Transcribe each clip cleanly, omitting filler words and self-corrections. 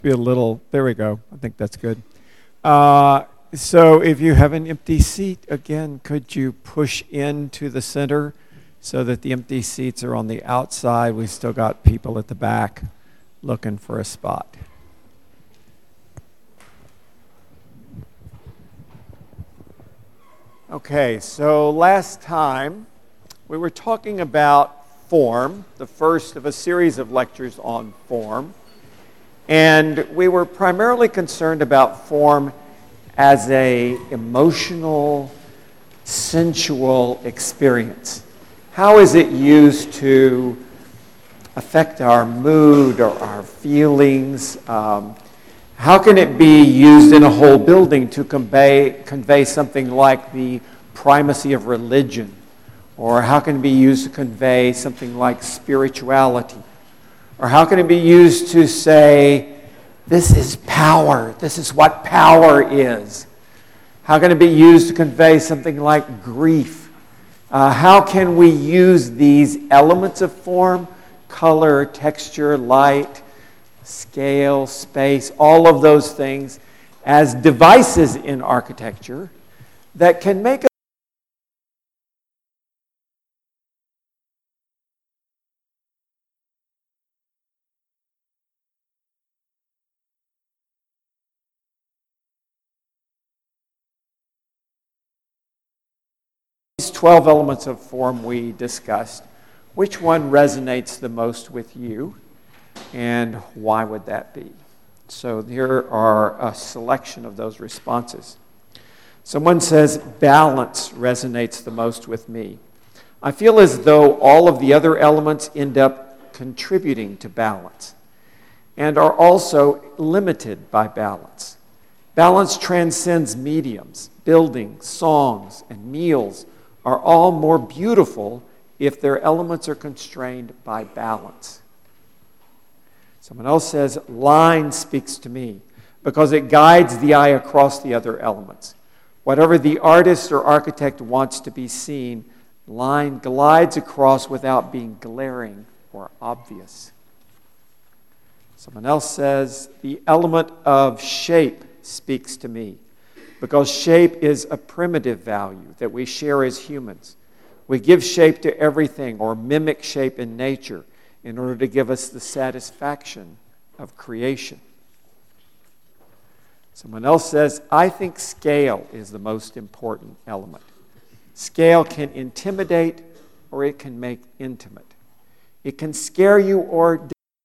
Be a little, there we go. I think that's good. So if you have an empty seat, again, could you push into the center so that the empty seats are on the outside? We've still got people at the back looking for a spot. Okay, so last time we were talking about form, the first of a series of lectures on form. And we were primarily concerned about form as an emotional, sensual experience. How is it used to affect our mood or our feelings? How can it be used in a whole building to convey something like the primacy of religion? Or how can it be used to convey something like spirituality? Or how can it be used to say, this is power, this is what power is? How can it be used to convey something like grief? How can we use these elements of form, color, texture, light, scale, space, all of those things, as devices in architecture that can make these 12 elements of form we discussed, which one resonates the most with you, and why would that be? So here are a selection of those responses. Someone says, balance resonates the most with me. I feel as though all of the other elements end up contributing to balance and are also limited by balance. Balance transcends mediums. Buildings, songs, and meals are all more beautiful if their elements are constrained by balance. Someone else says, line speaks to me because it guides the eye across the other elements. Whatever the artist or architect wants to be seen, line glides across without being glaring or obvious. Someone else says, the element of shape speaks to me because shape is a primitive value that we share as humans. We give shape to everything or mimic shape in nature in order to give us the satisfaction of creation. Someone else says, I think scale is the most important element. Scale can intimidate or it can make intimate. It can scare you or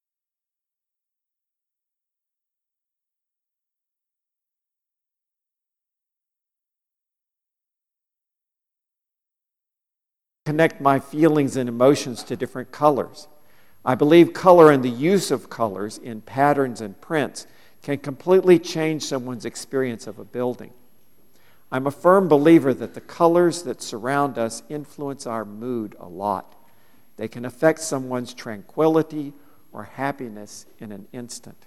connect my feelings and emotions to different colors. I believe color and the use of colors in patterns and prints can completely change someone's experience of a building. I'm a firm believer that the colors that surround us influence our mood a lot. They can affect someone's tranquility or happiness in an instant.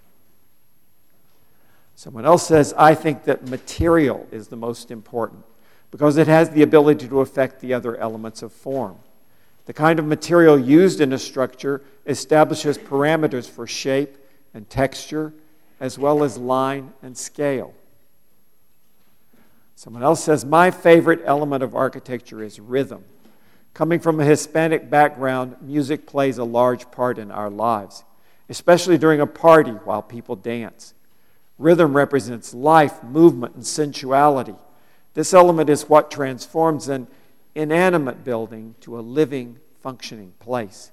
Someone else says, I think that material is the most important because it has the ability to affect the other elements of form. The kind of material used in a structure establishes parameters for shape and texture, as well as line and scale. Someone else says, my favorite element of architecture is rhythm. Coming from a Hispanic background, music plays a large part in our lives, especially during a party while people dance. Rhythm represents life, movement, and sensuality. This element is what transforms an inanimate building to a living, functioning place.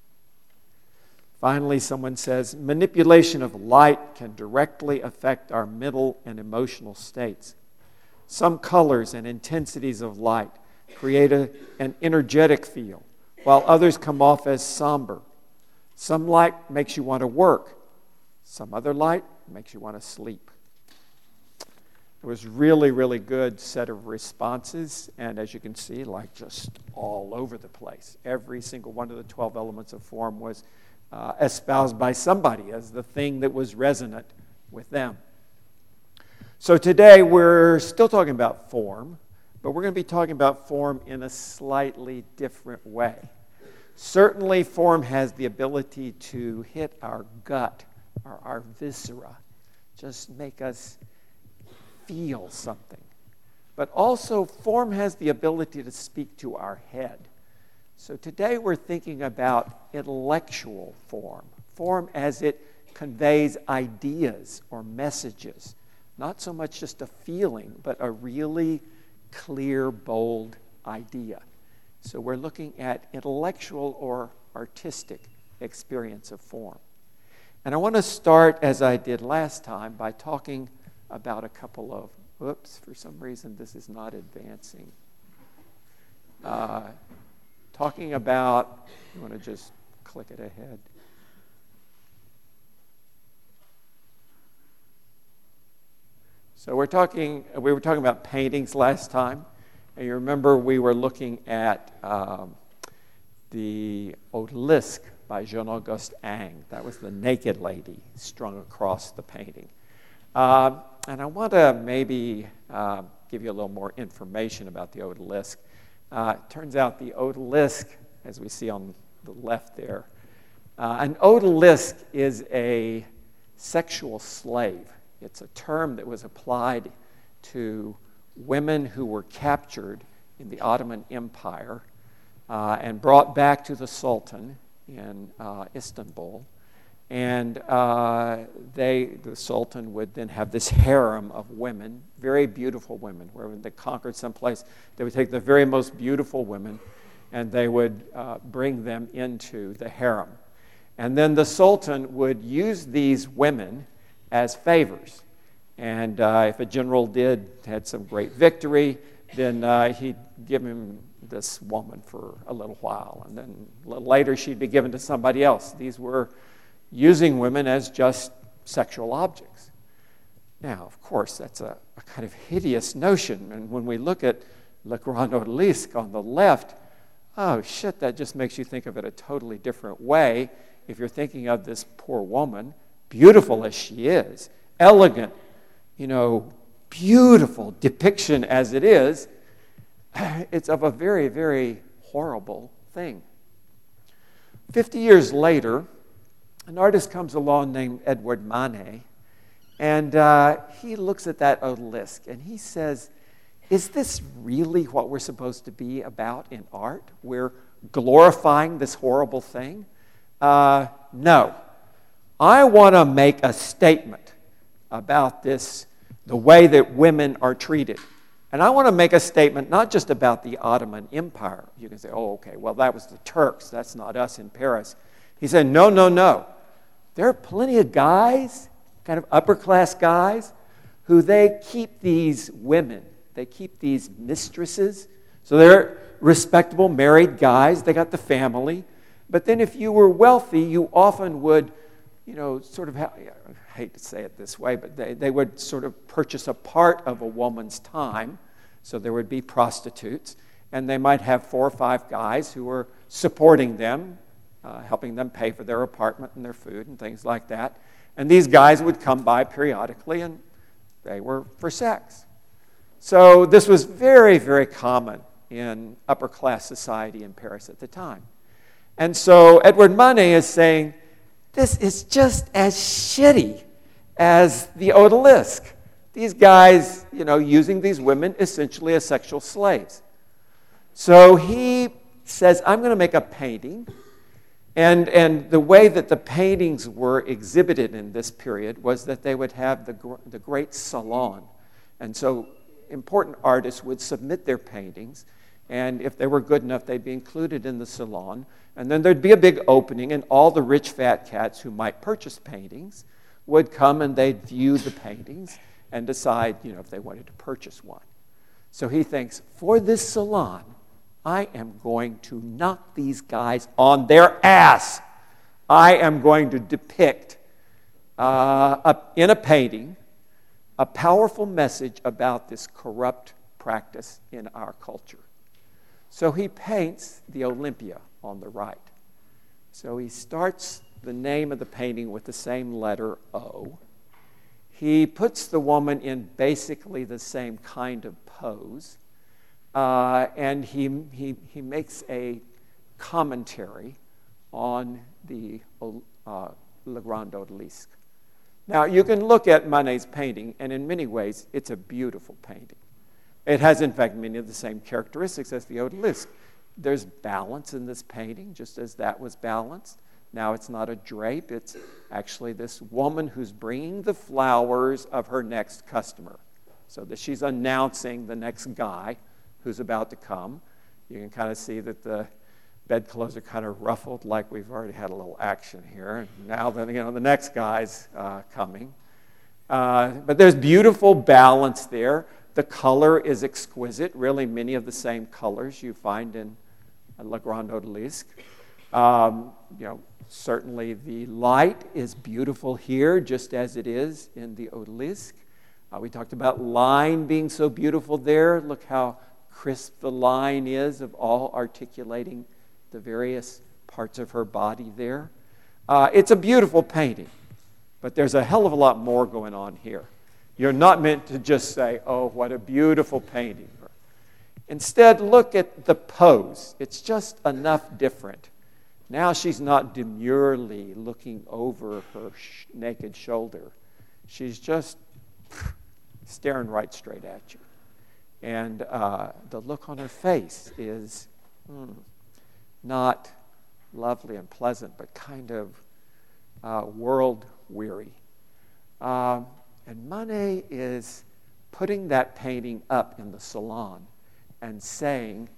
Finally, someone says, manipulation of light can directly affect our mental and emotional states. Some colors and intensities of light create an energetic feel, while others come off as somber. Some light makes you want to work. Some other light makes you want to sleep. It was really, really good set of responses, and as you can see, like just all over the place. Every single one of the 12 elements of form was espoused by somebody as the thing that was resonant with them. So today we're still talking about form, but we're going to be talking about form in a slightly different way. Certainly form has the ability to hit our gut, our viscera, just make us feel something. But also, form has the ability to speak to our head. So today we're thinking about intellectual form as it conveys ideas or messages. Not so much just a feeling, but a really clear, bold idea. So we're looking at intellectual or artistic experience of form. And I want to start, as I did last time, by talking about a couple of, for some reason this is not advancing. Talking about, you want to just click it ahead. So we were talking about paintings last time, and you remember we were looking at the Odalisque by Jean-Auguste Ingres. That was the naked lady strung across the painting. And I want to maybe give you a little more information about the Odalisque. It turns out the Odalisque, as we see on the left there, an Odalisque is a sexual slave. It's a term that was applied to women who were captured in the Ottoman Empire and brought back to the Sultan in Istanbul. And the Sultan would then have this harem of women, very beautiful women. Wherever they conquered someplace, they would take the very most beautiful women and they would bring them into the harem. And then the Sultan would use these women as favors. And if a general had some great victory, then he'd give him this woman for a little while. And then a little later, she'd be given to somebody else. These were using women as just sexual objects. Now, of course, that's a kind of hideous notion. And when we look at Le Grand Odalisque on the left, oh, shit, that just makes you think of it a totally different way. If you're thinking of this poor woman, beautiful as she is, elegant, beautiful depiction as it is, it's of a very, very horrible thing. 50 years later, an artist comes along named Edouard Manet, and he looks at that Odalisque, and he says, is this really what we're supposed to be about in art? We're glorifying this horrible thing? No. I want to make a statement about this, the way that women are treated. And I want to make a statement not just about the Ottoman Empire. You can say, oh, okay, well, that was the Turks. That's not us in Paris. He said, no. There are plenty of guys, kind of upper-class guys, who they keep these women. They keep these mistresses. So they're respectable, married guys. They got the family. But then if you were wealthy, you often would, sort of have, I hate to say it this way, but they would sort of purchase a part of a woman's time. So there would be prostitutes. And they might have 4 or 5 guys who were supporting them, helping them pay for their apartment and their food and things like that. And these guys would come by periodically, and they were for sex. So this was very, very common in upper-class society in Paris at the time. And so Edouard Manet is saying, this is just as shitty as the Odalisque. These guys, using these women essentially as sexual slaves. So he says, I'm going to make a painting. And the way that the paintings were exhibited in this period was that they would have the great salon. And so important artists would submit their paintings, and if they were good enough, they'd be included in the salon. And then there'd be a big opening, and all the rich fat cats who might purchase paintings would come and they'd view the paintings and decide, if they wanted to purchase one. So he thinks, for this salon, I am going to knock these guys on their ass. I am going to depict in a painting a powerful message about this corrupt practice in our culture. So he paints the Olympia on the right. So he starts the name of the painting with the same letter O. He puts the woman in basically the same kind of pose. And he makes a commentary on the Le Grand Odalisque. Now, you can look at Manet's painting, and in many ways, it's a beautiful painting. It has, in fact, many of the same characteristics as the Odalisque. There's balance in this painting, just as that was balanced. Now it's not a drape. It's actually this woman who's bringing the flowers of her next customer. So that she's announcing the next guy who's about to come. You can kind of see that the bedclothes are kind of ruffled, like we've already had a little action here. And now then, the next guy's coming. But there's beautiful balance there. The color is exquisite, really many of the same colors you find in Le Grand Odalisque. Certainly the light is beautiful here, just as it is in the Odalisque. We talked about line being so beautiful there. Look how crisp the line is of all articulating the various parts of her body there. It's a beautiful painting, but there's a hell of a lot more going on here. You're not meant to just say, oh, what a beautiful painting. Instead, look at the pose. It's just enough different. Now she's not demurely looking over her naked shoulder. She's just staring right straight at you. And the look on her face is not lovely and pleasant, but kind of world-weary. And Manet is putting that painting up in the salon and saying,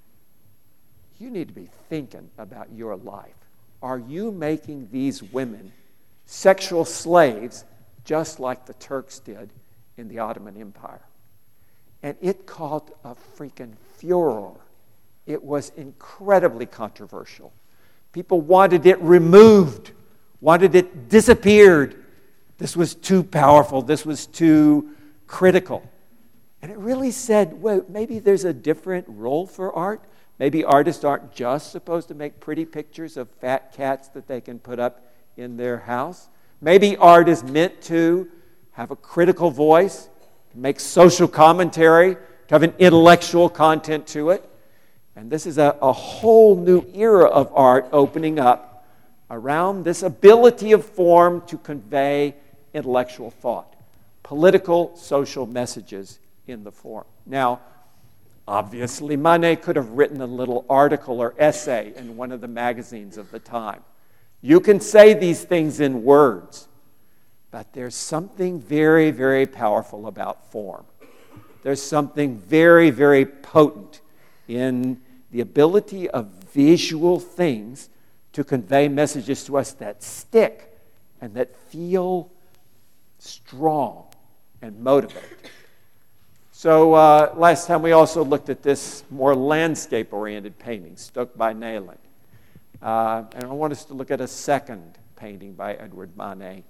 you need to be thinking about your life. Are you making these women sexual slaves just like the Turks did in the Ottoman Empire? And it caused a freaking furor. It was incredibly controversial. People wanted it removed, wanted it disappeared. This was too powerful. This was too critical. And it really said, well, maybe there's a different role for art. Maybe artists aren't just supposed to make pretty pictures of fat cats that they can put up in their house. Maybe art is meant to have a critical voice, to make social commentary, to have an intellectual content to it. And this is a whole new era of art opening up around this ability of form to convey intellectual thought, political, social messages in the form. Now, obviously, Manet could have written a little article or essay in one of the magazines of the time. You can say these things in words, but there's something very, very powerful about form. There's something very, very potent in the ability of visual things to convey messages to us that stick and that feel strong and motivate. So last time we also looked at this more landscape-oriented painting, Stoke by Nayland. And I want us to look at a second painting by Edward Manet,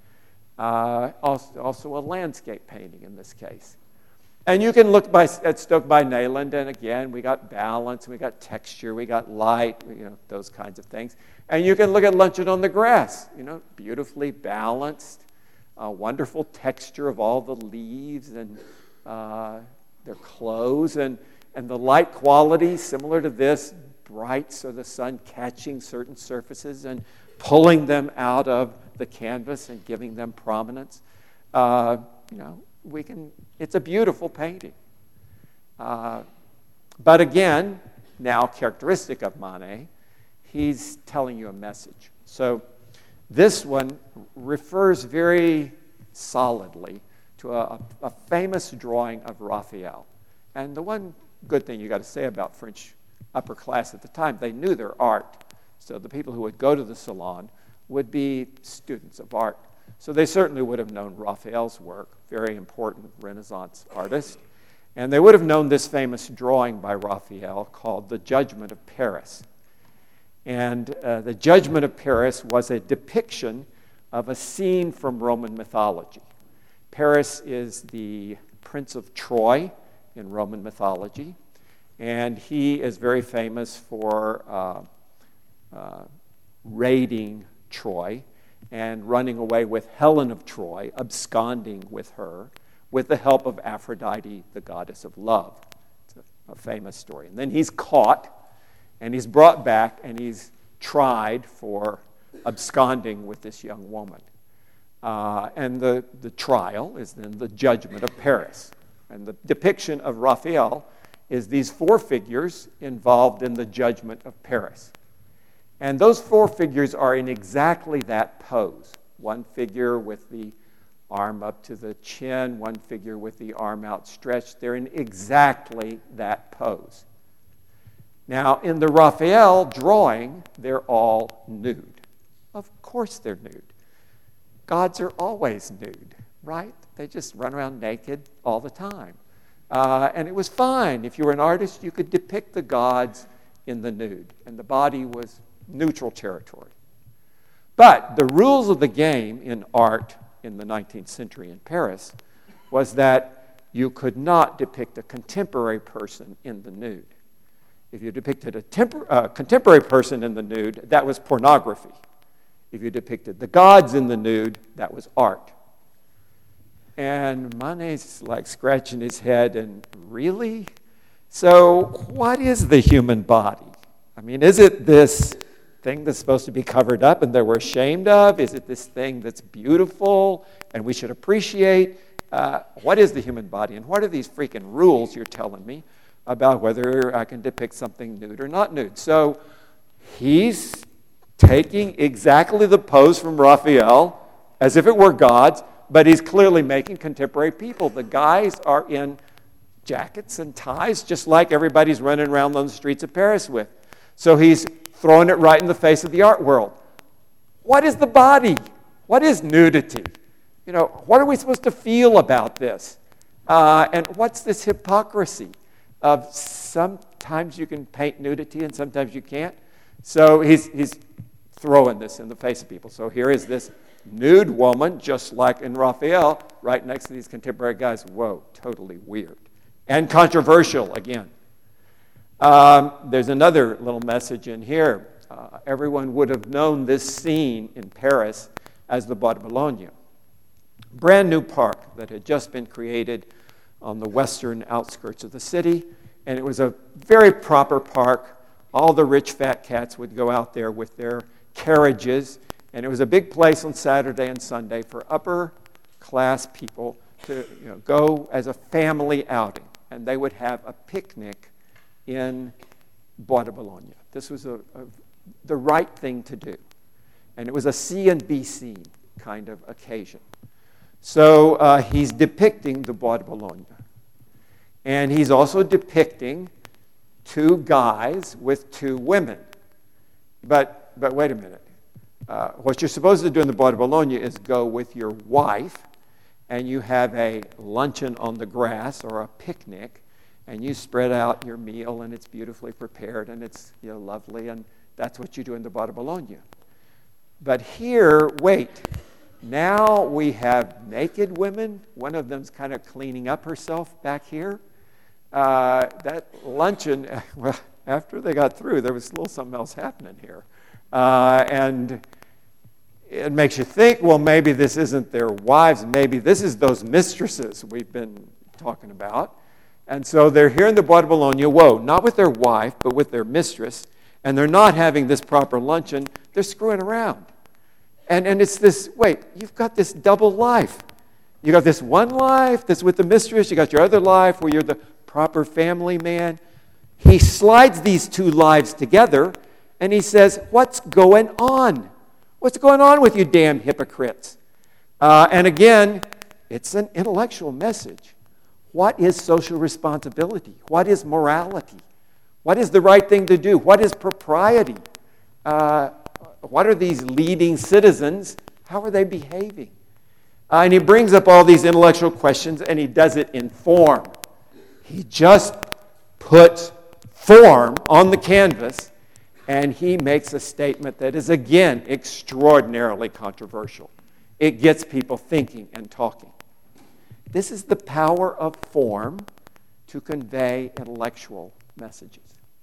also a landscape painting in this case. And you can look at Stoke by Nayland, and again, we got balance, we got texture, we got light, those kinds of things. And you can look at Luncheon on the Grass, beautifully balanced, wonderful texture of all the leaves and their clothes, and the light quality, similar to this, bright, so the sun catching certain surfaces and pulling them out of the canvas and giving them prominence. It's a beautiful painting. But again, now characteristic of Manet, he's telling you a message. So this one refers very solidly to a famous drawing of Raphael. And the one good thing you got to say about French upper class at the time, they knew their art. So the people who would go to the salon would be students of art. So they certainly would have known Raphael's work, very important Renaissance artist. And they would have known this famous drawing by Raphael called The Judgment of Paris. And The Judgment of Paris was a depiction of a scene from Roman mythology. Paris is the Prince of Troy in Roman mythology, and he is very famous for raiding Troy and running away with Helen of Troy, absconding with her, with the help of Aphrodite, the goddess of love. It's a famous story. And then he's caught, and he's brought back, and he's tried for absconding with this young woman. And the trial is then the judgment of Paris. And the depiction of Raphael is these four figures involved in the judgment of Paris. And those four figures are in exactly that pose. One figure with the arm up to the chin, one figure with the arm outstretched. They're in exactly that pose. Now, in the Raphael drawing, they're all nude. Of course they're nude. Gods are always nude, right? They just run around naked all the time. And it was fine. If you were an artist, you could depict the gods in the nude, and the body was neutral territory. But the rules of the game in art in the 19th century in Paris was that you could not depict a contemporary person in the nude. If you depicted a contemporary person in the nude, that was pornography. If you depicted the gods in the nude, that was art. And Manet's like scratching his head and, really? So what is the human body? I mean, is it this thing that's supposed to be covered up and that we're ashamed of? Is it this thing that's beautiful and we should appreciate? What is the human body? And what are these freaking rules you're telling me about whether I can depict something nude or not nude? So he's taking exactly the pose from Raphael as if it were gods, but he's clearly making contemporary people. The guys are in jackets and ties, just like everybody's running around on the streets of Paris with. So he's throwing it right in the face of the art world. What is the body? What is nudity? You know, what are we supposed to feel about this? And what's this hypocrisy of sometimes you can paint nudity and sometimes you can't? So he's throwing this in the face of people. So here is this nude woman, just like in Raphael, right next to these contemporary guys. Whoa, totally weird. And controversial again. There's another little message in here. Everyone would have known this scene in Paris as the Bois de Boulogne. Brand new park that had just been created on the western outskirts of the city. And it was a very proper park. All the rich fat cats would go out there with their carriages. And it was a big place on Saturday and Sunday for upper class people to go as a family outing. And they would have a picnic in Bois de Boulogne. This was the right thing to do. And it was a see and be seen kind of occasion. So he's depicting the Bois de Boulogne. And he's also depicting two guys with two women. But wait a minute. What you're supposed to do in the Bois de Boulogne is go with your wife, and you have a luncheon on the grass or a picnic, and you spread out your meal, and it's beautifully prepared, and it's lovely, and that's what you do in the Bois de Boulogne. But here, wait, now we have naked women. One of them's kind of cleaning up herself back here. That luncheon, well, after they got through, there was a little something else happening here. And it makes you think, well, maybe this isn't their wives. Maybe this is those mistresses we've been talking about. And so they're here in the Bois de Boulogne, whoa, not with their wife, but with their mistress. And they're not having this proper luncheon. They're screwing around. And it's this, wait, you've got this double life. You got this one life that's with the mistress. You got your other life where you're the proper family man. He slides these two lives together, and he says, what's going on? What's going on with you damn hypocrites? And again, it's an intellectual message. What is social responsibility? What is morality? What is the right thing to do? What is propriety? What are these leading citizens? How are they behaving? And he brings up all these intellectual questions, and he does it in form. He just puts form on the canvas, and he makes a statement that is, again, extraordinarily controversial. It gets people thinking and talking. This is the power of form to convey intellectual messages.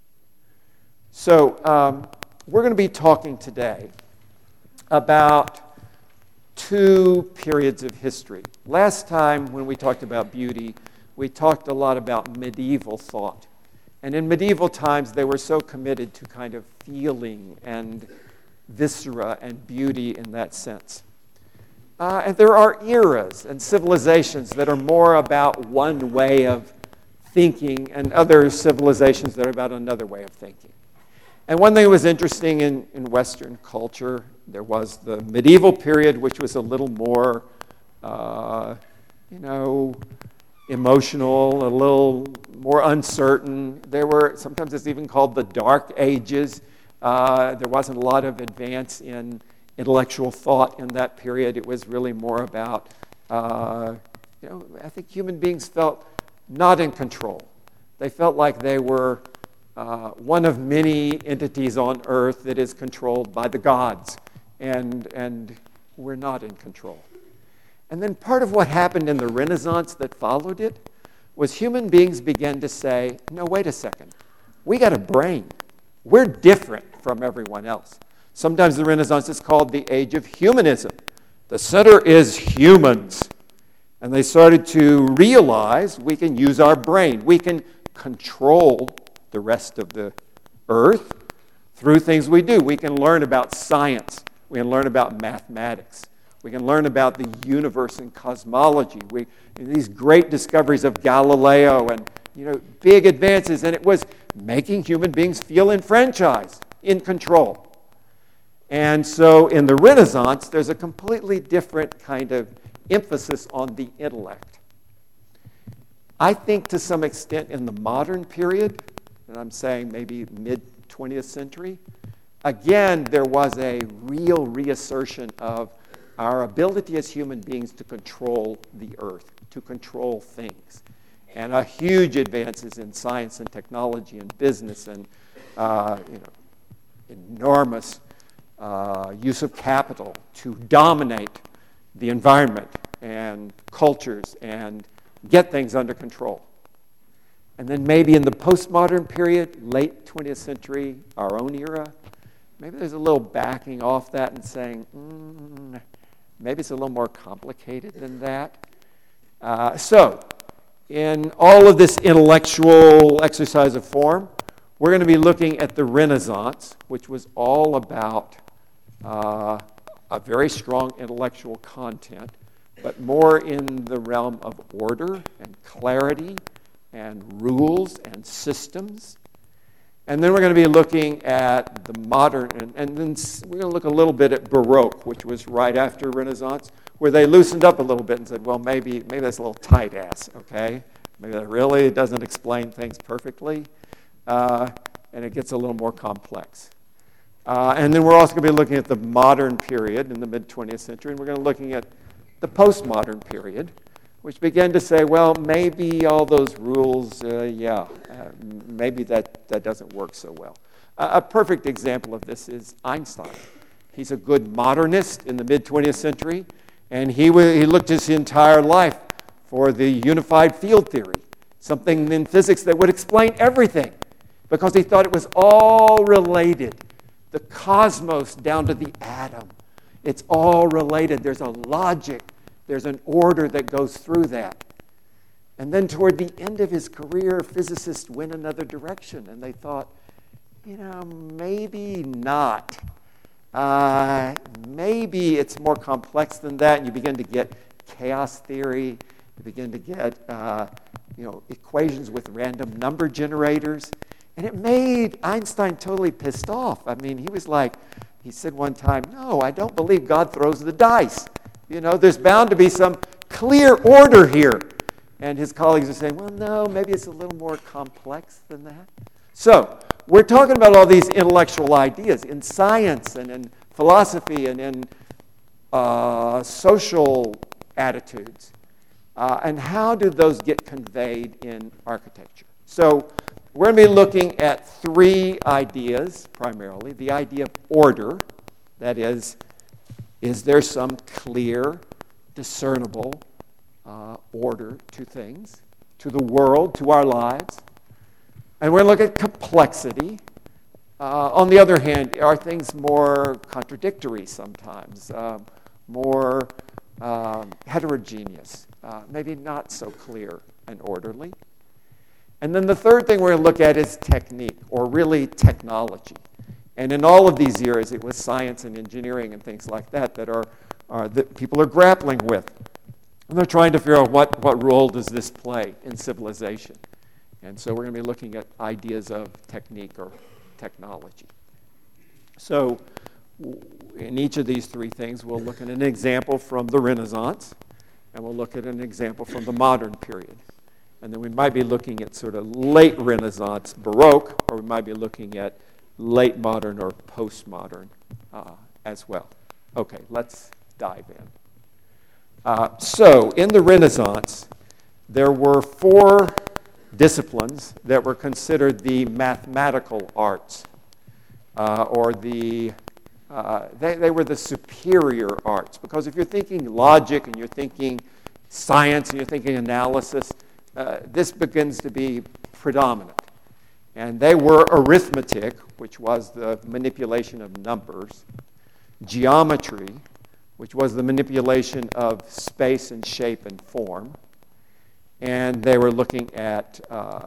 So we're going to be talking today about two periods of history. Last time when we talked about beauty, we talked a lot about medieval thought. And in medieval times, they were so committed to kind of feeling and viscera and beauty in that sense. And there are eras and civilizations that are more about one way of thinking and other civilizations that are about another way of thinking. And one thing that was interesting in Western culture, there was the medieval period, which was a little more, emotional, a little more uncertain. There were, sometimes it's even called the Dark Ages. There wasn't a lot of advance in intellectual thought in that period. It was really more about, I think human beings felt not in control. They felt like they were one of many entities on earth that is controlled by the gods, and we're not in control. And then part of what happened in the Renaissance that followed it was human beings began to say, no, wait a second, we got a brain. We're different from everyone else. Sometimes the Renaissance is called the age of humanism. The center is humans. And they started to realize we can use our brain. We can control the rest of the earth through things we do. We can learn about science. We can learn about mathematics. We can learn about the universe and cosmology. These great discoveries of Galileo and big advances, and it was making human beings feel enfranchised, in control. And so in the Renaissance, there's a completely different kind of emphasis on the intellect. I think to some extent in the modern period, and I'm saying maybe mid-20th century, again, there was a real reassertion of our ability as human beings to control the earth, to control things. And huge advances in science and technology and business and enormous use of capital to dominate the environment and cultures and get things under control. And then maybe in the postmodern period, late 20th century, our own era, maybe there's a little backing off that and saying, maybe it's a little more complicated than that. So in all of this intellectual exercise of form, we're going to be looking at the Renaissance, which was all about a very strong intellectual content, but more in the realm of order and clarity and rules and systems. And then we're going to be looking at the modern, and then we're going to look a little bit at Baroque, which was right after Renaissance, where they loosened up a little bit and said, well, maybe that's a little tight ass, okay? Maybe that really doesn't explain things perfectly, and it gets a little more complex. And then we're also going to be looking at the modern period in the mid-20th century, and we're going to be looking at the postmodern period, which began to say, well, maybe all those rules, maybe that doesn't work so well. A perfect example of this is Einstein. He's a good modernist in the mid-20th century, and he looked his entire life for the unified field theory, something in physics that would explain everything, because he thought it was all related. The cosmos down to the atom. It's all related. There's a logic. There's an order that goes through that. And then toward the end of his career, physicists went another direction, and they thought, maybe not. Maybe it's more complex than that, and you begin to get chaos theory. You begin to get equations with random number generators. And it made Einstein totally pissed off. I mean, he said one time, no, I don't believe God throws the dice. There's bound to be some clear order here. And his colleagues are saying, well, no, maybe it's a little more complex than that. So we're talking about all these intellectual ideas in science and in philosophy and in social attitudes. And how do those get conveyed in architecture? So we're going to be looking at three ideas primarily. The idea of order, that is there some clear, discernible order to things, to the world, to our lives? And we're going to look at complexity. On the other hand, are things more contradictory sometimes, more heterogeneous, maybe not so clear and orderly? And then the third thing we're going to look at is technique, or really technology. And in all of these years, it was science and engineering and things like that are that people are grappling with. And they're trying to figure out what role does this play in civilization. And so we're going to be looking at ideas of technique or technology. So in each of these three things, we'll look at an example from the Renaissance, and we'll look at an example from the modern period. And then we might be looking at sort of late Renaissance Baroque, or we might be looking at late modern or postmodern as well. Okay, let's dive in. So in the Renaissance, there were four disciplines that were considered the mathematical arts, or they were the superior arts. Because if you're thinking logic and you're thinking science and you're thinking analysis, this begins to be predominant. And they were arithmetic, which was the manipulation of numbers, geometry, which was the manipulation of space and shape and form, and they were looking at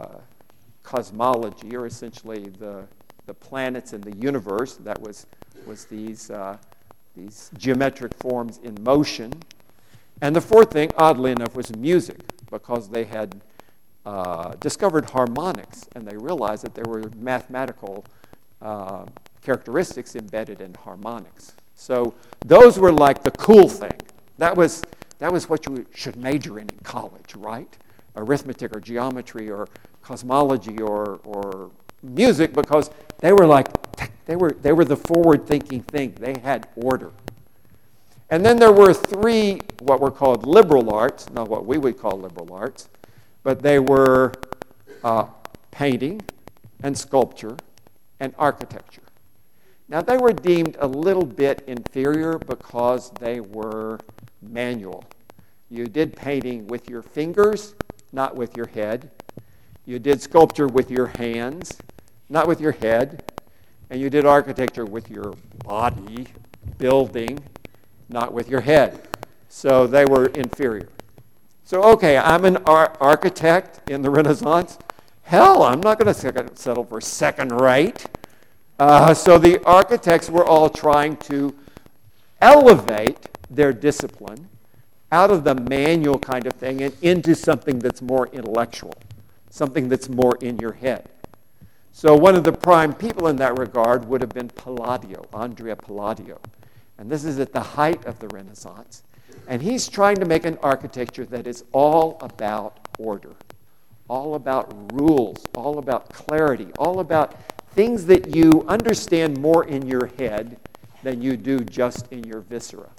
cosmology, or essentially the planets in the universe. That was these geometric forms in motion. And the fourth thing, oddly enough, was music, because they had discovered harmonics, and they realized that there were mathematical characteristics embedded in harmonics. So those were like the cool thing. That was what you should major in college, right? Arithmetic or geometry or cosmology or music, because they were the forward-thinking thing. They had order. And then there were three what were called liberal arts, not what we would call liberal arts, but they were painting and sculpture and architecture. Now, they were deemed a little bit inferior because they were manual. You did painting with your fingers, not with your head. You did sculpture with your hands, not with your head. And you did architecture with your body, building, not with your head. So they were inferior. So, okay, I'm an architect in the Renaissance. Hell, I'm not going to settle for second rate. So the architects were all trying to elevate their discipline out of the manual kind of thing and into something that's more intellectual, something that's more in your head. So one of the prime people in that regard would have been Palladio, Andrea Palladio. And this is at the height of the Renaissance. And he's trying to make an architecture that is all about order, all about rules, all about clarity, all about things that you understand more in your head than you do just in your viscera.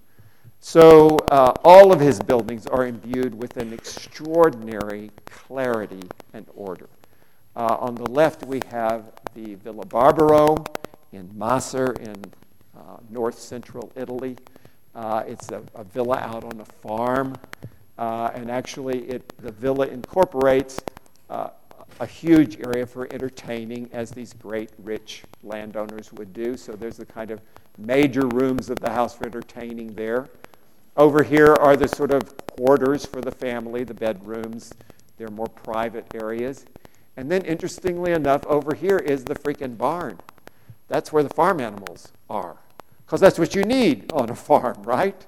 So all of his buildings are imbued with an extraordinary clarity and order. On the left, we have the Villa Barbaro in Macer in north-central Italy. It's a villa out on a farm, and actually the villa incorporates a huge area for entertaining, as these great rich landowners would do. So there's the kind of major rooms of the house for entertaining there. Over here are the sort of quarters for the family, the bedrooms. They're more private areas. And then, interestingly enough, over here is the freaking barn. That's where the farm animals are, because that's what you need on a farm, right?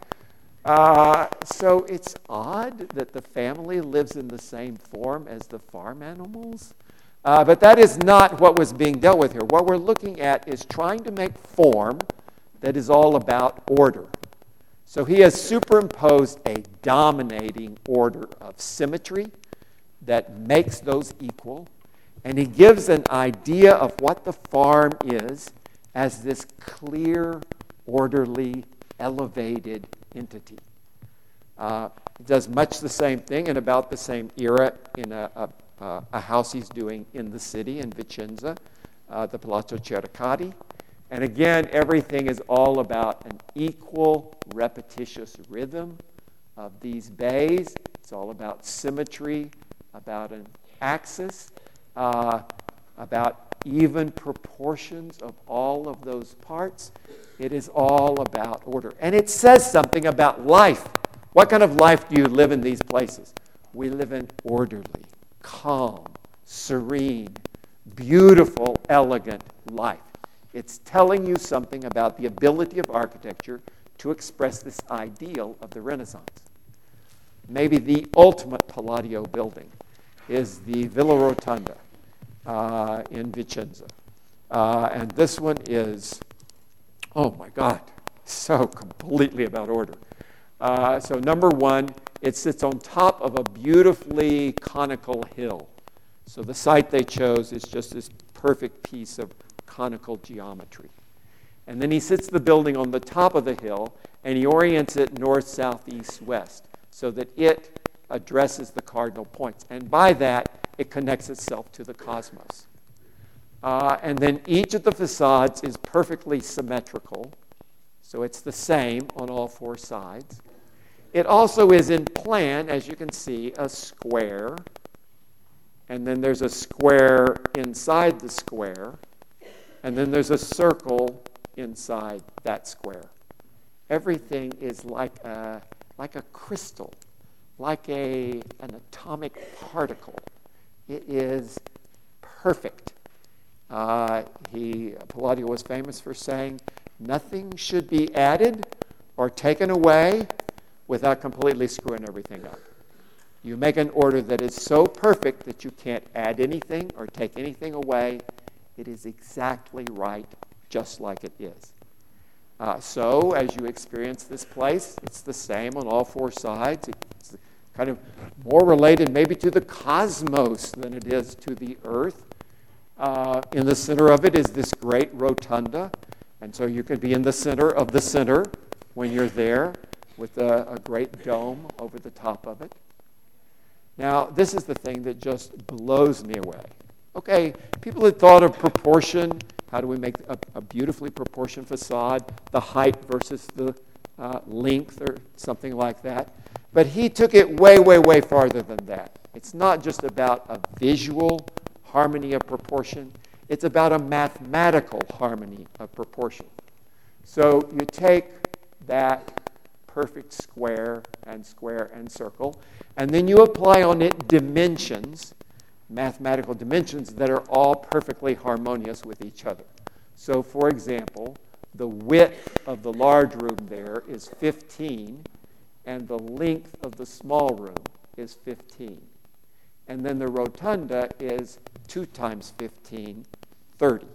So it's odd that the family lives in the same form as the farm animals. But that is not what was being dealt with here. What we're looking at is trying to make form that is all about order. So he has superimposed a dominating order of symmetry that makes those equal. And he gives an idea of what the farm is as this clear, orderly, elevated entity. He does much the same thing in about the same era in a house he's doing in the city in Vicenza, the Palazzo Cercati. And again, everything is all about an equal, repetitious rhythm of these bays. It's all about symmetry, about an axis, about even proportions of all of those parts. It is all about order. And it says something about life. What kind of life do you live in these places? We live an orderly, calm, serene, beautiful, elegant life. It's telling you something about the ability of architecture to express this ideal of the Renaissance. Maybe the ultimate Palladio building is the Villa Rotonda in Vicenza. And this one is, oh my God, so completely about order. So number one, it sits on top of a beautifully conical hill. So the site they chose is just this perfect piece of conical geometry. And then he sits the building on the top of the hill, and he orients it north, south, east, west, so that it addresses the cardinal points. And by that, it connects itself to the cosmos. And then each of the facades is perfectly symmetrical, so it's the same on all four sides. It also is in plan, as you can see, a square, and then there's a square inside the square, and then there's a circle inside that square. Everything is like a crystal, like an atomic particle. It is perfect. Palladio was famous for saying, nothing should be added or taken away without completely screwing everything up. You make an order that is so perfect that you can't add anything or take anything away. It is exactly right, just like it is. So as you experience this place, it's the same on all four sides. It's kind of more related maybe to the cosmos than it is to the earth. In the center of it is this great rotunda, and so you could be in the center of the center when you're there with a great dome over the top of it. Now, this is the thing that just blows me away. Okay, people had thought of proportion. How do we make a beautifully proportioned facade? The height versus the length or something like that. But he took it way, way, way farther than that. It's not just about a visual harmony of proportion. It's about a mathematical harmony of proportion. So you take that perfect square and circle, and then you apply on it dimensions, mathematical dimensions that are all perfectly harmonious with each other. So, for example, the width of the large room there is 15, and the length of the small room is 15. And then the rotunda is 2 times 15, 30.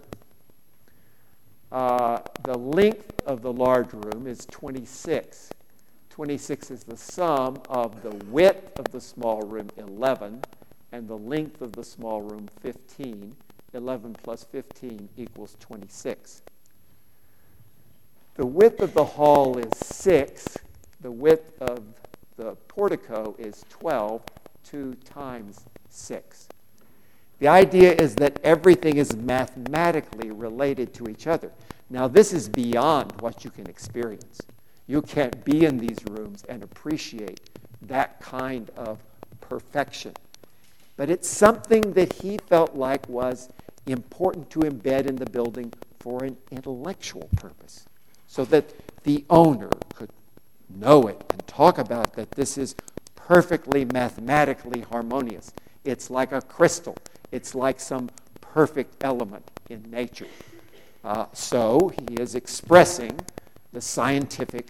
The length of the large room is 26. 26 is the sum of the width of the small room, 11, and the length of the small room, 15. 11 plus 15 equals 26. The width of the hall is 6. The width of the portico is 12, 2 times 6. The idea is that everything is mathematically related to each other. Now, this is beyond what you can experience. You can't be in these rooms and appreciate that kind of perfection. But it's something that he felt like was important to embed in the building for an intellectual purpose, so that the owner could know it and talk about that this is perfectly mathematically harmonious. It's like a crystal. It's like some perfect element in nature. So he is expressing the scientific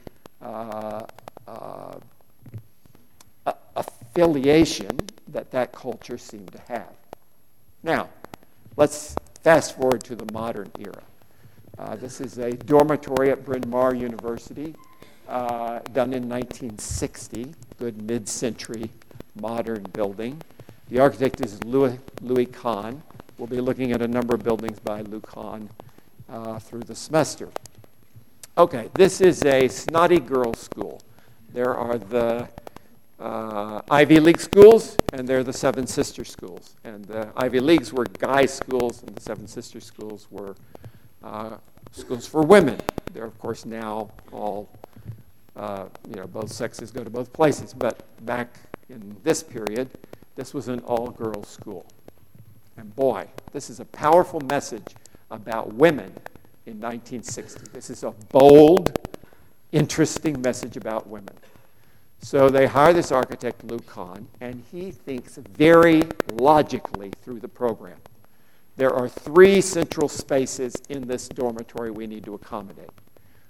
affiliation that culture seemed to have. Now, let's fast forward to the modern era. This is a dormitory at Bryn Mawr University, done in 1960, good mid-century modern building. The architect is Louis Kahn. We'll be looking at a number of buildings by Lou Kahn through the semester. Okay, this is a snotty girls' school. There are the Ivy League schools, and there are the Seven Sisters schools. And the Ivy Leagues were guys' schools, and the Seven Sisters schools were schools for women. They're, of course, now all, both sexes go to both places. But back in this period, this was an all-girls school. And boy, this is a powerful message about women in 1960. This is a bold, interesting message about women. So they hire this architect, Lou Kahn, and he thinks very logically through the program. There are 3 central spaces in this dormitory we need to accommodate.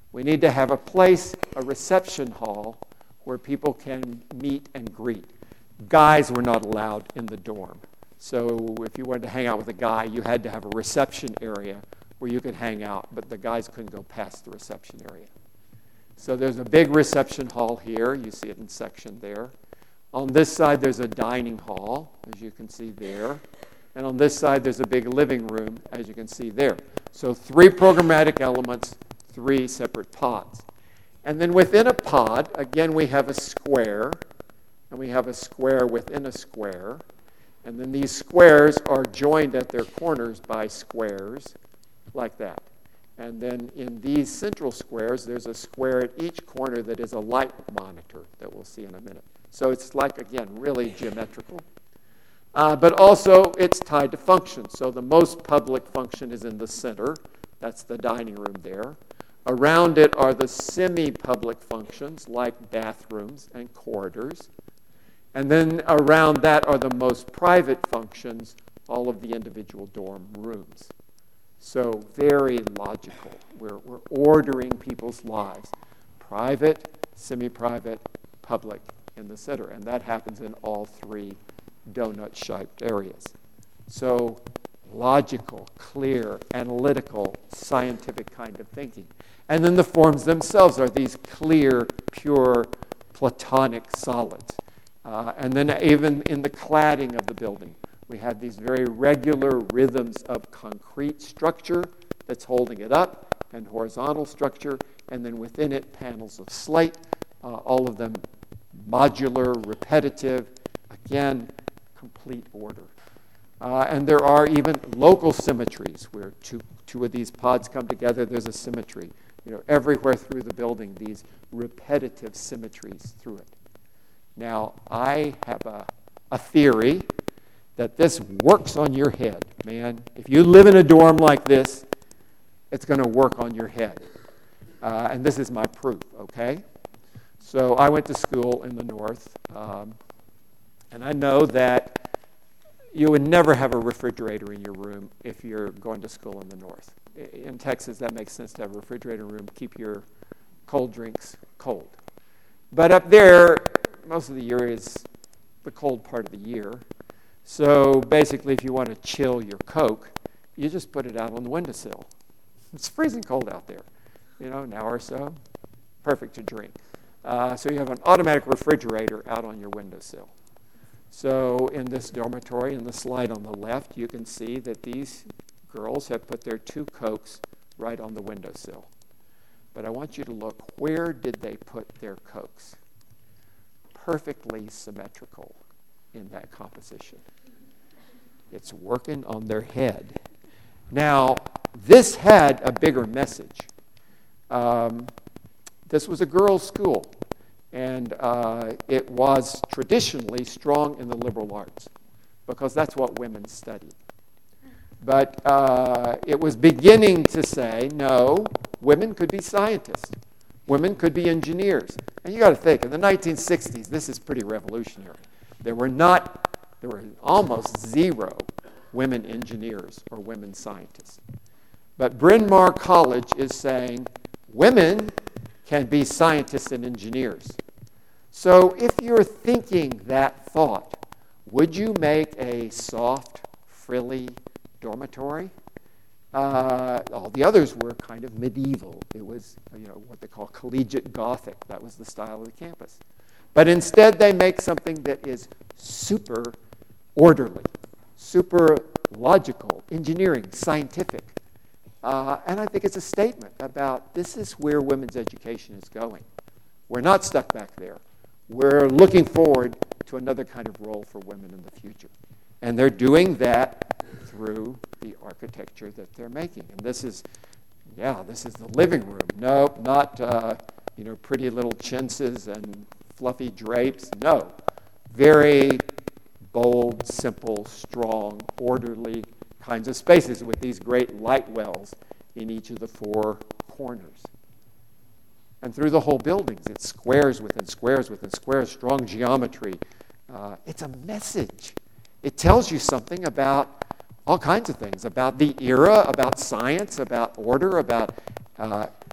We need to have a place, a reception hall, where people can meet and greet. Guys were not allowed in the dorm. So if you wanted to hang out with a guy, you had to have a reception area where you could hang out, but the guys couldn't go past the reception area. So there's a big reception hall here. You see it in section there. On this side, there's a dining hall, as you can see there. And on this side, there's a big living room, as you can see there. So 3 programmatic elements, 3 separate pods. And then within a pod, again, we have a square, and we have a square within a square. And then these squares are joined at their corners by squares like that. And then in these central squares, there's a square at each corner that is a light monitor that we'll see in a minute. So it's like, again, really geometrical. But also, it's tied to functions. So the most public function is in the center. That's the dining room there. Around it are the semi-public functions, like bathrooms and corridors. And then around that are the most private functions, all of the individual dorm rooms. So very logical. We're ordering people's lives. Private, semi-private, public in the center. And that happens in all 3 donut-shaped areas. So logical, clear, analytical, scientific kind of thinking. And then the forms themselves are these clear, pure, platonic solids. And then even in the cladding of the building, we have these very regular rhythms of concrete structure that's holding it up, and horizontal structure, and then within it, panels of slate, all of them modular, repetitive, again, complete order. And there are even local symmetries where two of these pods come together, there's a symmetry. Everywhere through the building, these repetitive symmetries through it. Now, I have a theory that this works on your head, man. If you live in a dorm like this, it's going to work on your head. And this is my proof, okay? So I went to school in the north, and I know that you would never have a refrigerator in your room if you're going to school in the north. In Texas, that makes sense to have a refrigerator room, keep your cold drinks cold. But up there, most of the year is the cold part of the year. So basically, if you want to chill your Coke, you just put it out on the windowsill. It's freezing cold out there, an hour or so. Perfect to drink. So you have an automatic refrigerator out on your windowsill. So in this dormitory, in the slide on the left, you can see that these girls have put their 2 Cokes right on the windowsill. But I want you to look, where did they put their Cokes? Perfectly symmetrical in that composition. It's working on their head. Now, this had a bigger message. This was a girls' school, and it was traditionally strong in the liberal arts because that's what women studied. But it was beginning to say, no, women could be scientists. Women could be engineers. And you got to think, in the 1960s, this is pretty revolutionary. There were almost 0 women engineers or women scientists. But Bryn Mawr College is saying women can be scientists and engineers. So if you're thinking that thought, would you make a soft, frilly dormitory? All the others were kind of medieval. It was, what they call collegiate Gothic. That was the style of the campus. But instead, they make something that is super orderly, super logical, engineering, scientific. And I think it's a statement about this is where women's education is going. We're not stuck back there. We're looking forward to another kind of role for women in the future. And they're doing that through the architecture that they're making. And this is the living room. No, not pretty little chintzes and fluffy drapes. No, very bold, simple, strong, orderly kinds of spaces with these great light wells in each of the 4 corners. And through the whole buildings, it's squares within squares within squares, strong geometry. It's a message. It tells you something about all kinds of things, about the era, about science, about order, about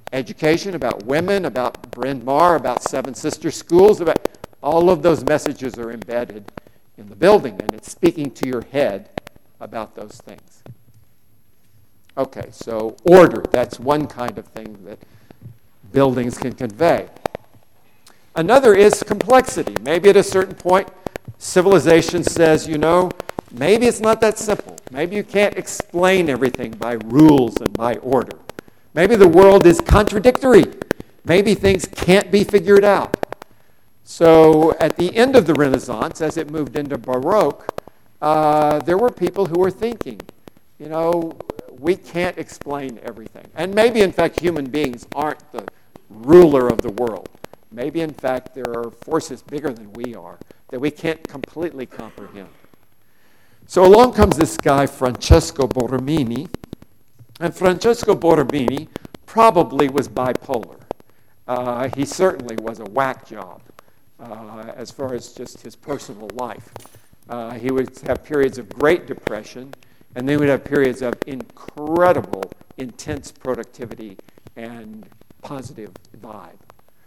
education, about women, about Bryn Mawr, about Seven Sister Schools, about all of those messages are embedded in the building, and it's speaking to your head about those things. Okay, so order, that's one kind of thing that buildings can convey. Another is complexity. Maybe at a certain point, civilization says, maybe it's not that simple. Maybe you can't explain everything by rules and by order. Maybe the world is contradictory. Maybe things can't be figured out. So at the end of the Renaissance, as it moved into Baroque, there were people who were thinking, we can't explain everything. And maybe, in fact, human beings aren't the ruler of the world. Maybe, in fact, there are forces bigger than we are that we can't completely comprehend. So along comes this guy, Francesco Borromini. And Francesco Borromini probably was bipolar. He certainly was a whack job as far as just his personal life. He would have periods of great depression, and then he would have periods of incredible, intense productivity and positive vibe.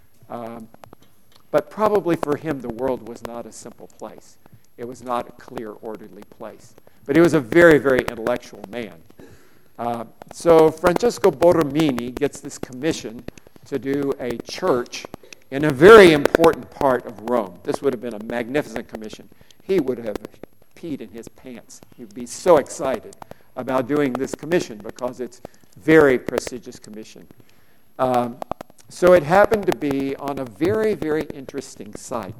But probably for him, the world was not a simple place. It was not a clear, orderly place. But he was a very, very intellectual man. So Francesco Borromini gets this commission to do a church in a very important part of Rome. This would have been a magnificent commission. He would have peed in his pants. He would be so excited about doing this commission because it's a very prestigious commission. So it happened to be on a very, very interesting site.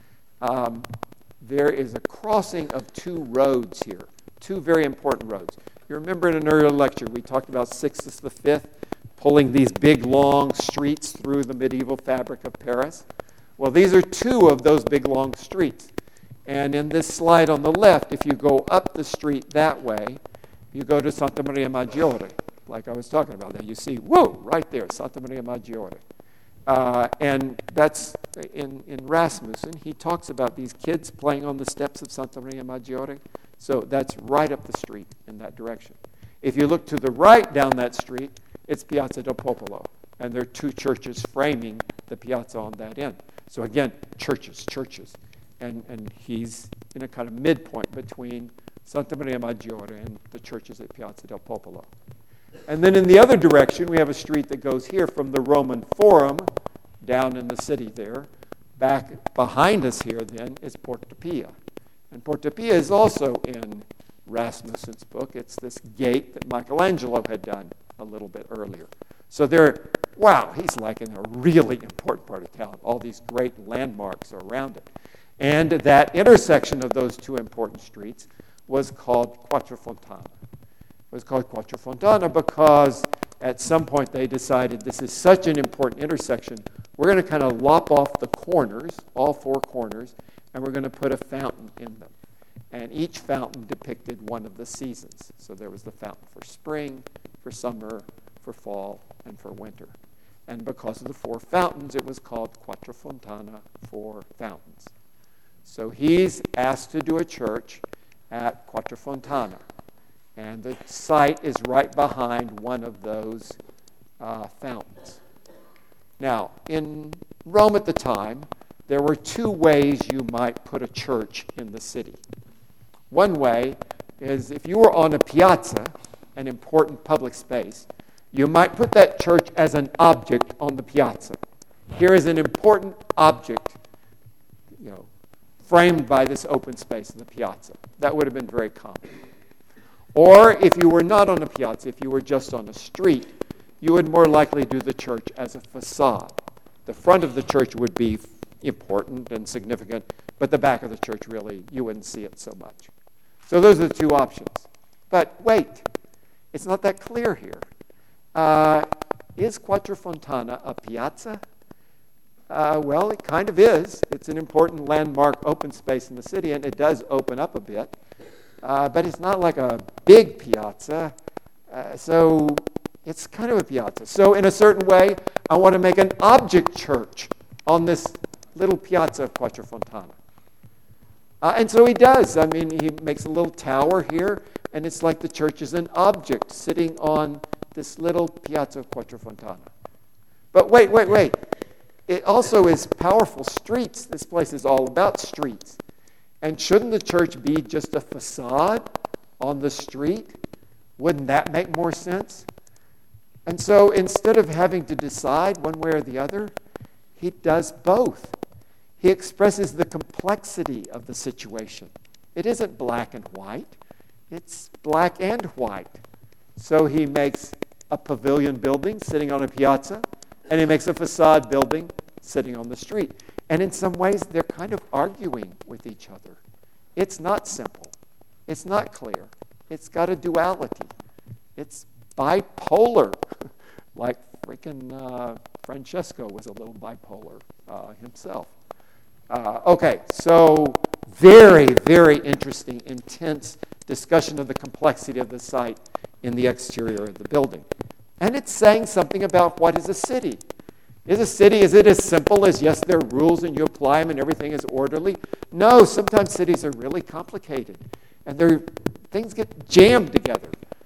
There is a crossing of two roads here, two very important roads. You remember in an earlier lecture, we talked about Sixtus V pulling these big, long streets through the medieval fabric of Paris. Well, these are two of those big, long streets. And in this slide on the left, if you go up the street that way, you go to Santa Maria Maggiore, like I was talking about. There you see, whoa, right there, Santa Maria Maggiore. And that's in Rasmussen. He talks about these kids playing on the steps of Santa Maria Maggiore. So that's right up the street in that direction. If you look to the right down that street, it's Piazza del Popolo. And there are two churches framing the piazza on that end. So again, churches. And he's in a kind of midpoint between Santa Maria Maggiore and the churches at Piazza del Popolo. And then in the other direction, we have a street that goes here from the Roman Forum down in the city there. Back behind us here, then, is Porta Pia. And Porta Pia is also in Rasmussen's book. It's this gate that Michelangelo had done a little bit earlier. So he's like in a really important part of town. All these great landmarks are around it. And that intersection of those two important streets was called Quattrofontana. It was called Quattrofontana because at some point they decided this is such an important intersection, we're going to kind of lop off the corners, all four corners, and we're going to put a fountain in them. And each fountain depicted one of the seasons. So there was the fountain for spring, for summer, for fall, and for winter. And because of the four fountains, it was called Quattrofontana, four fountains. So he's asked to do a church at Quattrofontana. And the site is right behind one of those fountains. Now, in Rome at the time, there were two ways you might put a church in the city. One way is if you were on a piazza, an important public space, you might put that church as an object on the piazza. Here is an important object, framed by this open space in the piazza. That would have been very common. Or if you were not on a piazza, if you were just on a street, you would more likely do the church as a facade. The front of the church would be important and significant, but the back of the church, really, you wouldn't see it so much. So those are the two options. But wait, it's not that clear here. Is Quattrofontana a piazza? Well, it kind of is. It's an important landmark open space in the city, and it does open up a bit. But it's not like a big piazza, so it's kind of a piazza. So in a certain way, I want to make an object church on this little piazza of Quattrofontana. And so he does. I mean, he makes a little tower here, and it's like the church is an object sitting on this little piazza of Quattrofontana. But wait. It also is powerful streets. This place is all about streets. And shouldn't the church be just a facade on the street? Wouldn't that make more sense? And so instead of having to decide one way or the other, he does both. He expresses the complexity of the situation. It isn't black and white. It's black and white. So he makes a pavilion building sitting on a piazza, and he makes a facade building sitting on the street. And in some ways, they're kind of arguing with each other. It's not simple. It's not clear. It's got a duality. It's bipolar, like freaking Francesco was a little bipolar himself. Okay, so very, very interesting, intense discussion of the complexity of the site in the exterior of the building. And it's saying something about what is a city. Is it as simple as, yes, there are rules and you apply them and everything is orderly? No, sometimes cities are really complicated. And things get jammed together.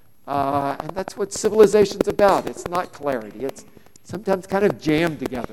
And that's what civilization's about. It's not clarity. It's sometimes kind of jammed together.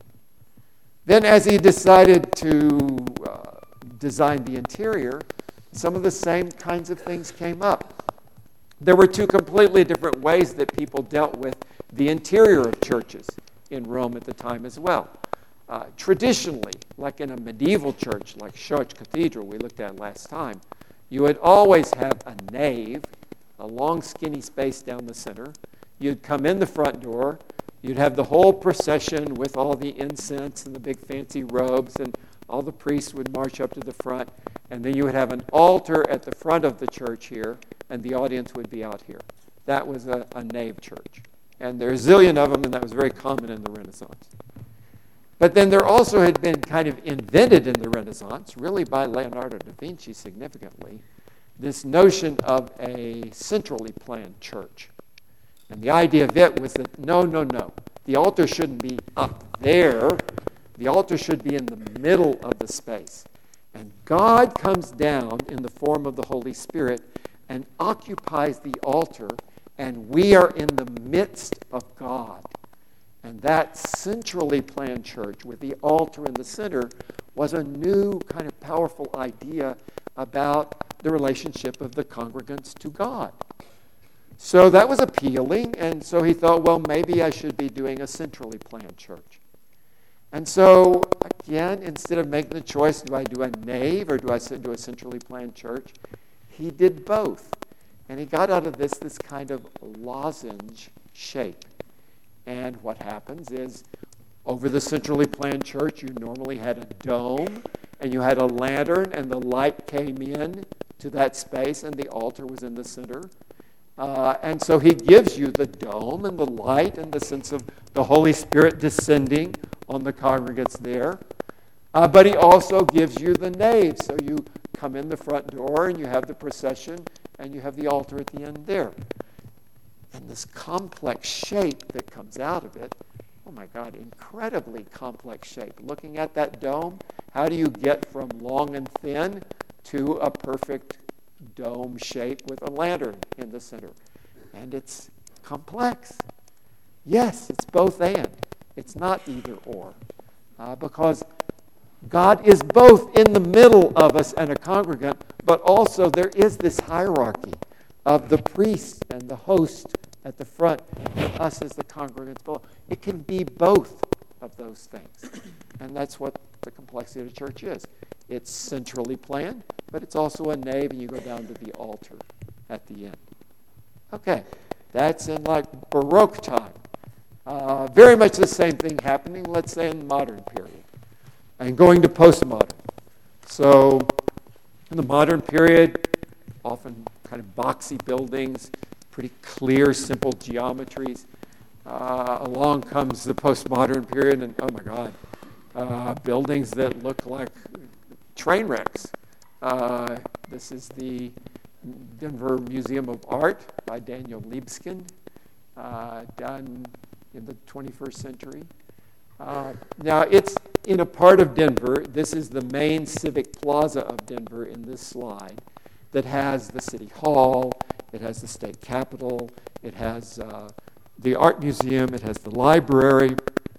Then as he decided to design the interior, some of the same kinds of things came up. There were two completely different ways that people dealt with the interior of churches in Rome at the time as well. Traditionally, like in a medieval church like Church Cathedral we looked at last time, you would always have a nave, a long skinny space down the center. You'd come in the front door. You'd have the whole procession with all the incense and the big fancy robes, and all the priests would march up to the front. And then you would have an altar at the front of the church here, and the audience would be out here. That was a nave church. And there are a zillion of them, and that was very common in the Renaissance. But then there also had been kind of invented in the Renaissance, really by Leonardo da Vinci significantly, this notion of a centrally planned church. And the idea of it was that, no. The altar shouldn't be up there. The altar should be in the middle of the space. And God comes down in the form of the Holy Spirit and occupies the altar, and we are in the midst of God. And that centrally planned church with the altar in the center was a new kind of powerful idea about the relationship of the congregants to God. So that was appealing, and so he thought, well, maybe I should be doing a centrally planned church. And so, again, instead of making the choice, do I do a nave or do I do a centrally planned church, he did both. And he got out of this kind of lozenge shape. And what happens is, over the centrally planned church, you normally had a dome, and you had a lantern, and the light came in to that space, and the altar was in the center. And so he gives you the dome and the light and the sense of the Holy Spirit descending on the congregants there. But he also gives you the nave. So you come in the front door and you have the procession and you have the altar at the end there. And this complex shape that comes out of it, oh my God, incredibly complex shape. Looking at that dome, how do you get from long and thin to a perfect dome shape with a lantern in the center? And it's complex. Yes, it's both and. It's not either or. Because God is both in the middle of us and a congregant, but also there is this hierarchy of the priest and the host at the front and us as the congregants below. It can be both of those things. And that's what the complexity of the church is. It's centrally planned, but it's also a nave, and you go down to the altar at the end. Okay, that's in like Baroque time. Very much the same thing happening, let's say, in the modern period. And going to postmodern. So in the modern period, often kind of boxy buildings, pretty clear, simple geometries. Along comes the postmodern period, and oh my God, buildings that look like train wrecks. This is the Denver Museum of Art by Daniel Libeskind, done in the 21st century. Now, it's in a part of Denver. This is the main civic plaza of Denver in this slide that has the city hall, it has the state capitol, it has the art museum, it has the library,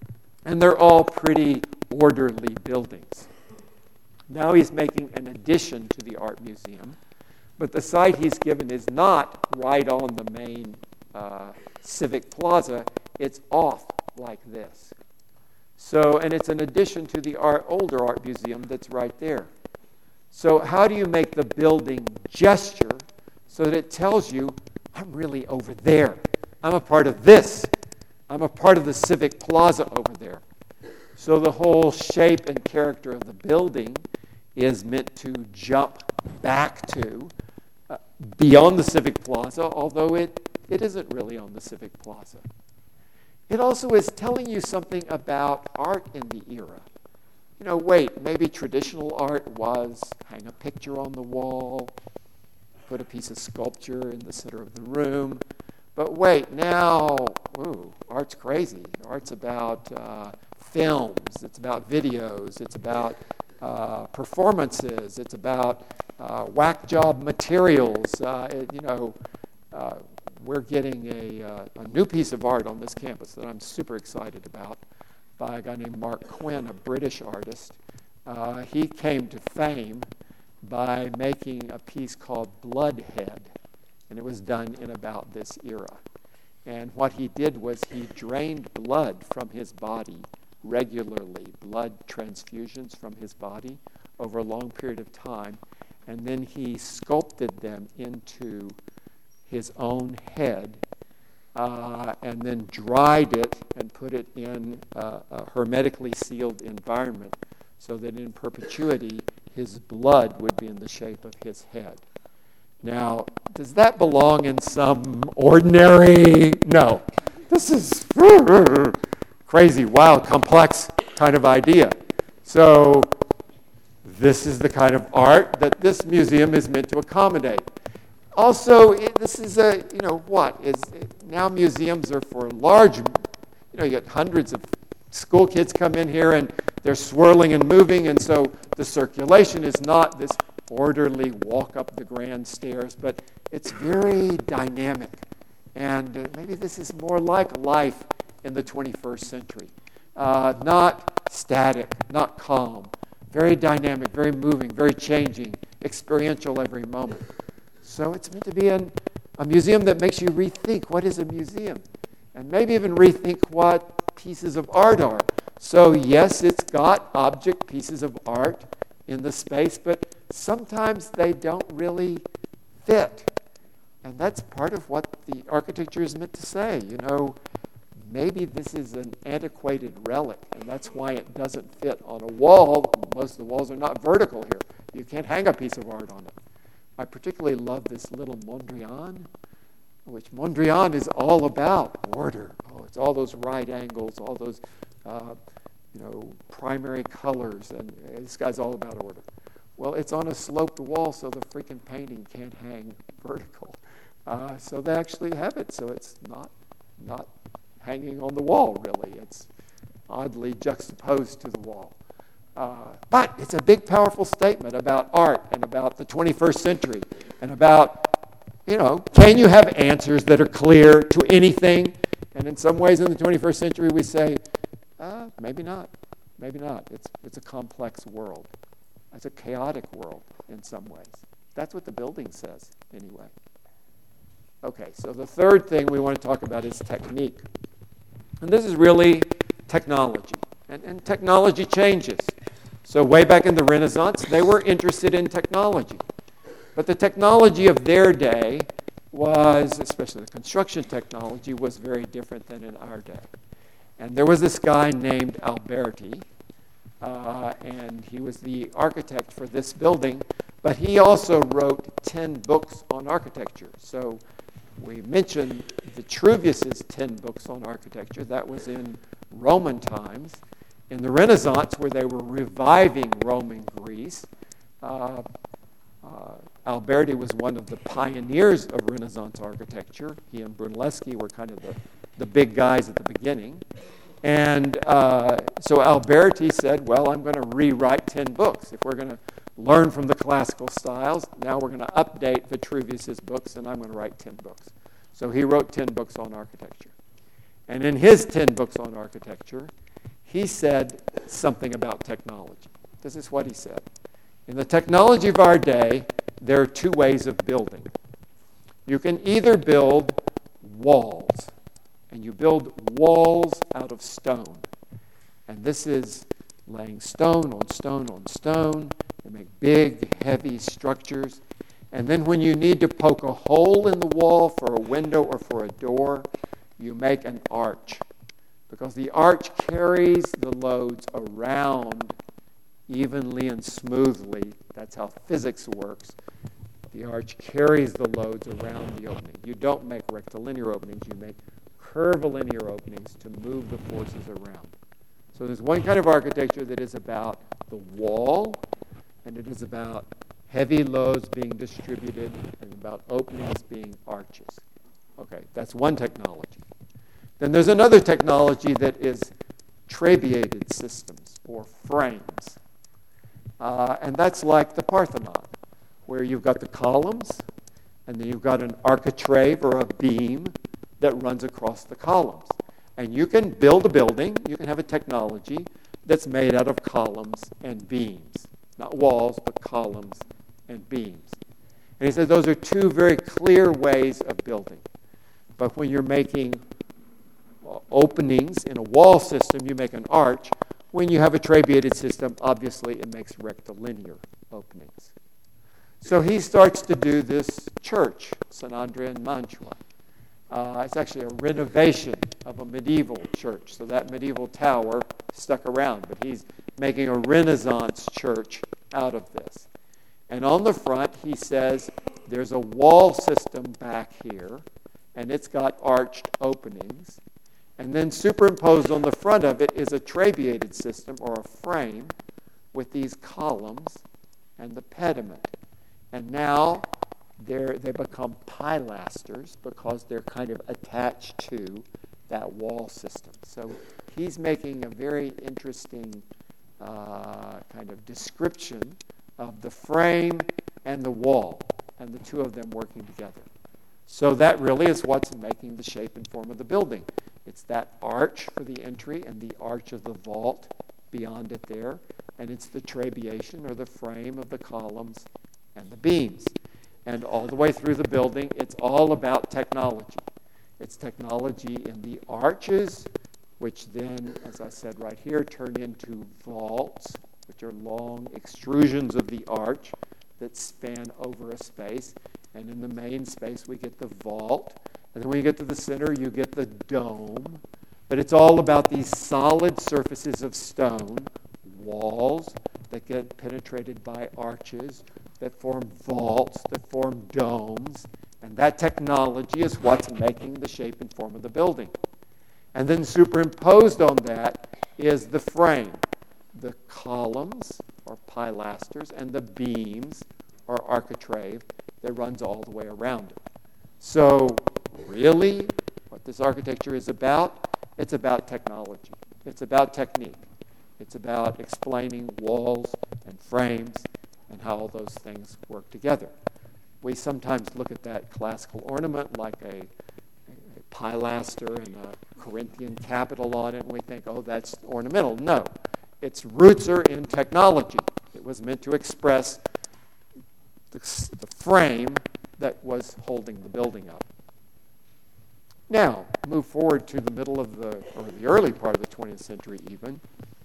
And they're all pretty orderly buildings. Now he's making an addition to the art museum, but the site he's given is not right on the main Civic Plaza. It's off like this. So, and it's an addition to the older art museum that's right there. So how do you make the building gesture so that it tells you, I'm really over there. I'm a part of this. I'm a part of the Civic Plaza over there. So the whole shape and character of the building is meant to jump back to beyond the Civic Plaza, although it isn't really on the Civic Plaza. It also is telling you something about art in the era. You know, wait, maybe traditional art was hang a picture on the wall, put a piece of sculpture in the center of the room. But wait, now, art's crazy. Art's about films, it's about videos, it's about performances, it's about whack job materials. We're getting a new piece of art on this campus that I'm super excited about by a guy named Mark Quinn, a British artist. He came to fame by making a piece called Bloodhead, and it was done in about this era. And what he did was he drained blood from his body regularly, blood transfusions from his body over a long period of time, and then he sculpted them into his own head, and then dried it and put it in a hermetically sealed environment so that in perpetuity his blood would be in the shape of his head. Now, does that belong in some ordinary? No. This is crazy, wild, complex kind of idea. So this is the kind of art that this museum is meant to accommodate. Also, this is now museums are for large, you get hundreds of school kids come in here and they're swirling and moving, and so the circulation is not this orderly walk up the grand stairs, but it's very dynamic. And maybe this is more like life in the 21st century. Not static, not calm, very dynamic, very moving, very changing, experiential every moment. So it's meant to be a museum that makes you rethink what is a museum, and maybe even rethink what pieces of art are. So yes, it's got object pieces of art in the space, but sometimes they don't really fit. And that's part of what the architecture is meant to say. Maybe this is an antiquated relic, and that's why it doesn't fit on a wall. Most of the walls are not vertical here. You can't hang a piece of art on it. I particularly love this little Mondrian, which Mondrian is all about order. It's all those right angles, all those primary colors, and this guy's all about order. Well, it's on a sloped wall, so the freaking painting can't hang vertical. So they actually have it, so it's not hanging on the wall, really. It's oddly juxtaposed to the wall. But it's a big, powerful statement about art and about the 21st century and about, can you have answers that are clear to anything? And in some ways in the 21st century we say, maybe not. Maybe not. It's a complex world. It's a chaotic world in some ways. That's what the building says, anyway. Okay, so the third thing we want to talk about is technique. And this is really technology. And technology changes. So way back in the Renaissance, they were interested in technology. But the technology of their day was, especially the construction technology, was very different than in our day. And there was this guy named Alberti, and he was the architect for this building, but he also wrote 10 books on architecture. So we mentioned Vitruvius's 10 books on architecture. That was in Roman times. In the Renaissance, where they were reviving Roman Greece, Alberti was one of the pioneers of Renaissance architecture. He and Brunelleschi were kind of the big guys at the beginning. And so Alberti said, well, I'm going to rewrite 10 books. If we're going to learn from the classical styles, now we're going to update Vitruvius's books, and I'm going to write 10 books. So he wrote 10 books on architecture. And in his 10 books on architecture, he said something about technology. This is what he said. In the technology of our day, there are two ways of building. You can either build walls, and you build walls out of stone. And this is laying stone on stone on stone. You make big, heavy structures. And then when you need to poke a hole in the wall for a window or for a door, you make an arch. Because the arch carries the loads around evenly and smoothly. That's how physics works. The arch carries the loads around the opening. You don't make rectilinear openings. You make curvilinear openings to move the forces around. So there's one kind of architecture that is about the wall, and it is about heavy loads being distributed, and about openings being arches. Okay, that's one technology. Then there's another technology that is trabeated systems, or frames. And that's like the Parthenon, where you've got the columns, and then you've got an architrave or a beam that runs across the columns. And you can build a building, you can have a technology that's made out of columns and beams. Not walls, but columns and beams. And he said those are two very clear ways of building. But when you're making openings in a wall system, you make an arch. When you have a trabeated system, obviously it makes rectilinear openings. So he starts to do this church, St. Andrea in Mantua. It's actually a renovation of a medieval church. So that medieval tower stuck around, but he's making a Renaissance church out of this. And on the front, he says, there's a wall system back here, and it's got arched openings. And then superimposed on the front of it is a trabeated system, or a frame, with these columns and the pediment. And now they become pilasters because they're kind of attached to that wall system. So he's making a very interesting kind of description of the frame and the wall, and the two of them working together. So that really is what's making the shape and form of the building. It's that arch for the entry and the arch of the vault beyond it there, and it's the trabeation or the frame of the columns and the beams. And all the way through the building, it's all about technology. It's technology in the arches, which then, as I said right here, turn into vaults, which are long extrusions of the arch that span over a space. And in the main space, we get the vault. And then when you get to the center, you get the dome. But it's all about these solid surfaces of stone, walls that get penetrated by arches, that form vaults, that form domes. And that technology is what's making the shape and form of the building. And then superimposed on that is the frame, the columns, or pilasters, and the beams, or architrave, that runs all the way around it. So really, what this architecture is about, it's about technology. It's about technique. It's about explaining walls and frames and how all those things work together. We sometimes look at that classical ornament like a pilaster and a Corinthian capital on it, and we think, oh, that's ornamental. No, its roots are in technology. It was meant to express the frame that was holding the building up. Now, move forward to the middle of the early part of the 20th century even.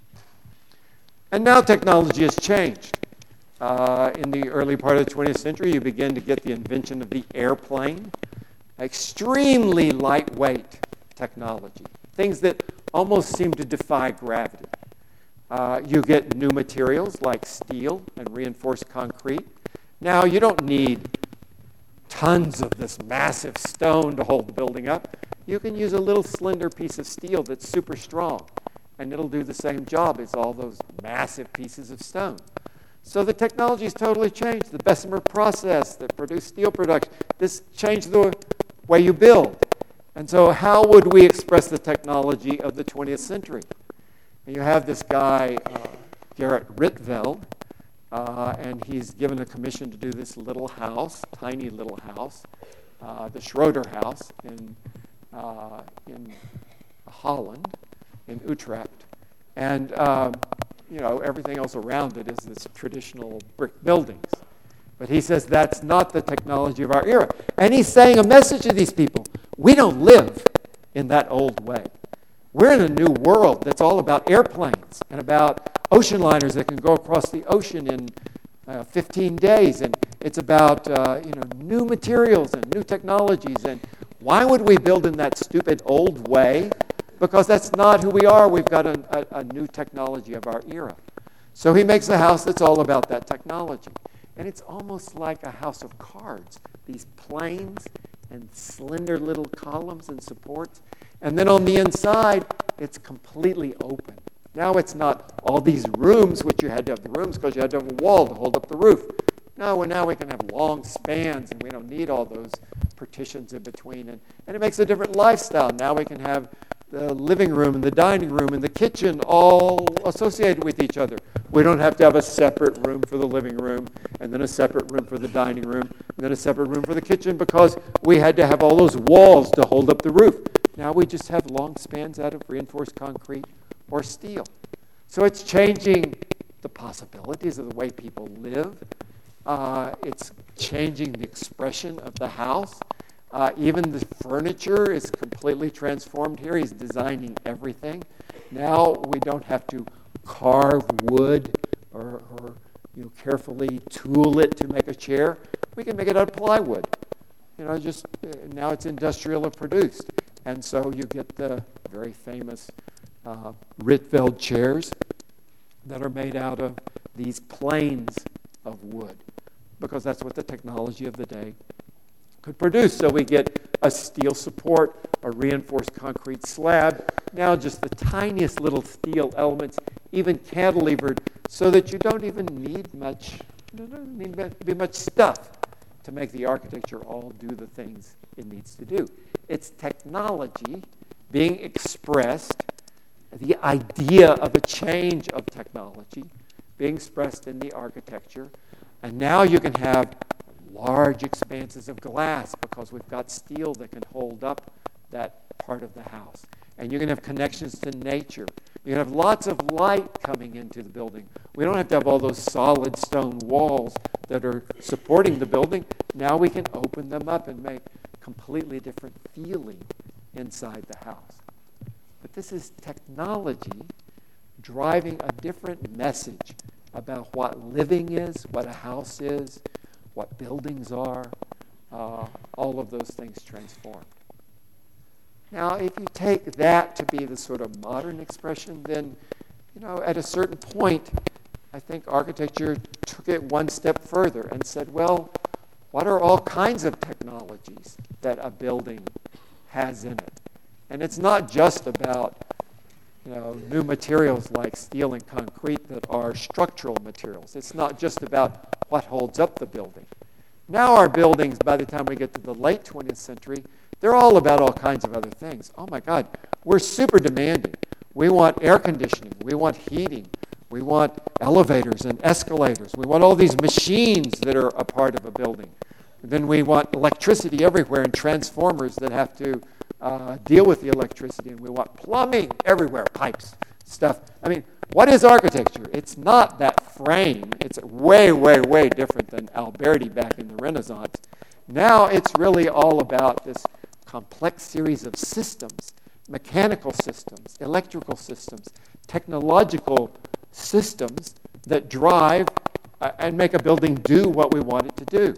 And now technology has changed. In the early part of the 20th century, you begin to get the invention of the airplane, extremely lightweight technology, things that almost seem to defy gravity. You get new materials like steel and reinforced concrete. Now, you don't need tons of this massive stone to hold the building up. You can use a little slender piece of steel that's super strong, and it'll do the same job as all those massive pieces of stone. So the technology has totally changed. The Bessemer process that produced steel production, this changed the way you build. And so how would we express the technology of the 20th century? And you have this guy, Gerrit Rietveld, and he's given a commission to do this little house, tiny little house, the Schroeder House in Holland, in Utrecht. And, everything else around it is this traditional brick buildings. But he says that's not the technology of our era. And he's saying a message to these people. We don't live in that old way. We're in a new world that's all about airplanes and about ocean liners that can go across the ocean in 15 days. And it's about new materials and new technologies. And why would we build in that stupid old way? Because that's not who we are. We've got a new technology of our era. So he makes a house that's all about that technology. And it's almost like a house of cards. These planes and slender little columns and supports. And then on the inside, it's completely open. Now it's not all these rooms, which you had to have the rooms because you had to have a wall to hold up the roof. No, well, now we can have long spans, and we don't need all those partitions in between. And it makes a different lifestyle. Now we can have the living room and the dining room and the kitchen all associated with each other. We don't have to have a separate room for the living room and then a separate room for the dining room and then a separate room for the kitchen because we had to have all those walls to hold up the roof. Now we just have long spans out of reinforced concrete or steel. So it's changing the possibilities of the way people live. It's changing the expression of the house. Even the furniture is completely transformed here. He's designing everything. Now we don't have to carve wood or carefully tool it to make a chair. We can make it out of plywood. Now it's industrially produced. And so you get the very famous Rietveld chairs that are made out of these planes of wood because that's what the technology of the day could produce. So we get a steel support, a reinforced concrete slab, now just the tiniest little steel elements, even cantilevered, so that you don't even need much, be much stuff to make the architecture all do the things it needs to do. It's technology being expressed, the idea of a change of technology being expressed in the architecture, and now you can have large expanses of glass because we've got steel that can hold up that part of the house. And you're going to have connections to nature. You're going to have lots of light coming into the building. We don't have to have all those solid stone walls that are supporting the building. Now we can open them up and make completely different feeling inside the house. But this is technology driving a different message about what living is, what a house is, what buildings are, all of those things transformed. Now, if you take that to be the sort of modern expression, then, at a certain point, I think architecture took it one step further and said, well, what are all kinds of technologies that a building has in it? And it's not just about, new materials like steel and concrete that are structural materials. It's not just about what holds up the building. Now our buildings, by the time we get to the late 20th century, they're all about all kinds of other things. Oh my God, we're super demanding. We want air conditioning. We want heating. We want elevators and escalators. We want all these machines that are a part of a building. And then we want electricity everywhere and transformers that have to deal with the electricity. And we want plumbing everywhere, pipes, stuff. I mean, what is architecture? It's not that frame. It's way, way, way different than Alberti back in the Renaissance. Now it's really all about this complex series of systems, mechanical systems, electrical systems, technological systems that drive and make a building do what we want it to do.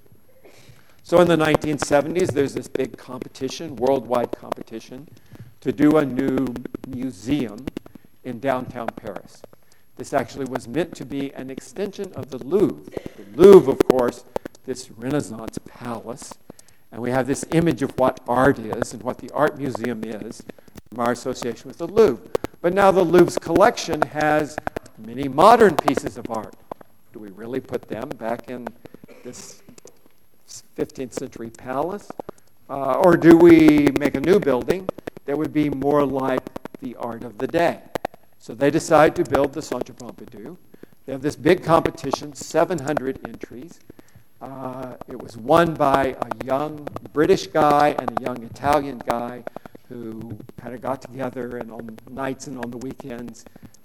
So in the 1970s, there's this big competition, worldwide competition, to do a new museum in downtown Paris. This actually was meant to be an extension of the Louvre. The Louvre, of course, this Renaissance palace. And we have this image of what art is and what the art museum is from our association with the Louvre. But now the Louvre's collection has many modern pieces of art. Do we really put them back in this 15th century palace? Or do we make a new building that would be more like the art of the day? So they decide to build the Centre Pompidou. They have this big competition, 700 entries. It was won by a young British guy and a young Italian guy who kind of got together and on nights and on the weekends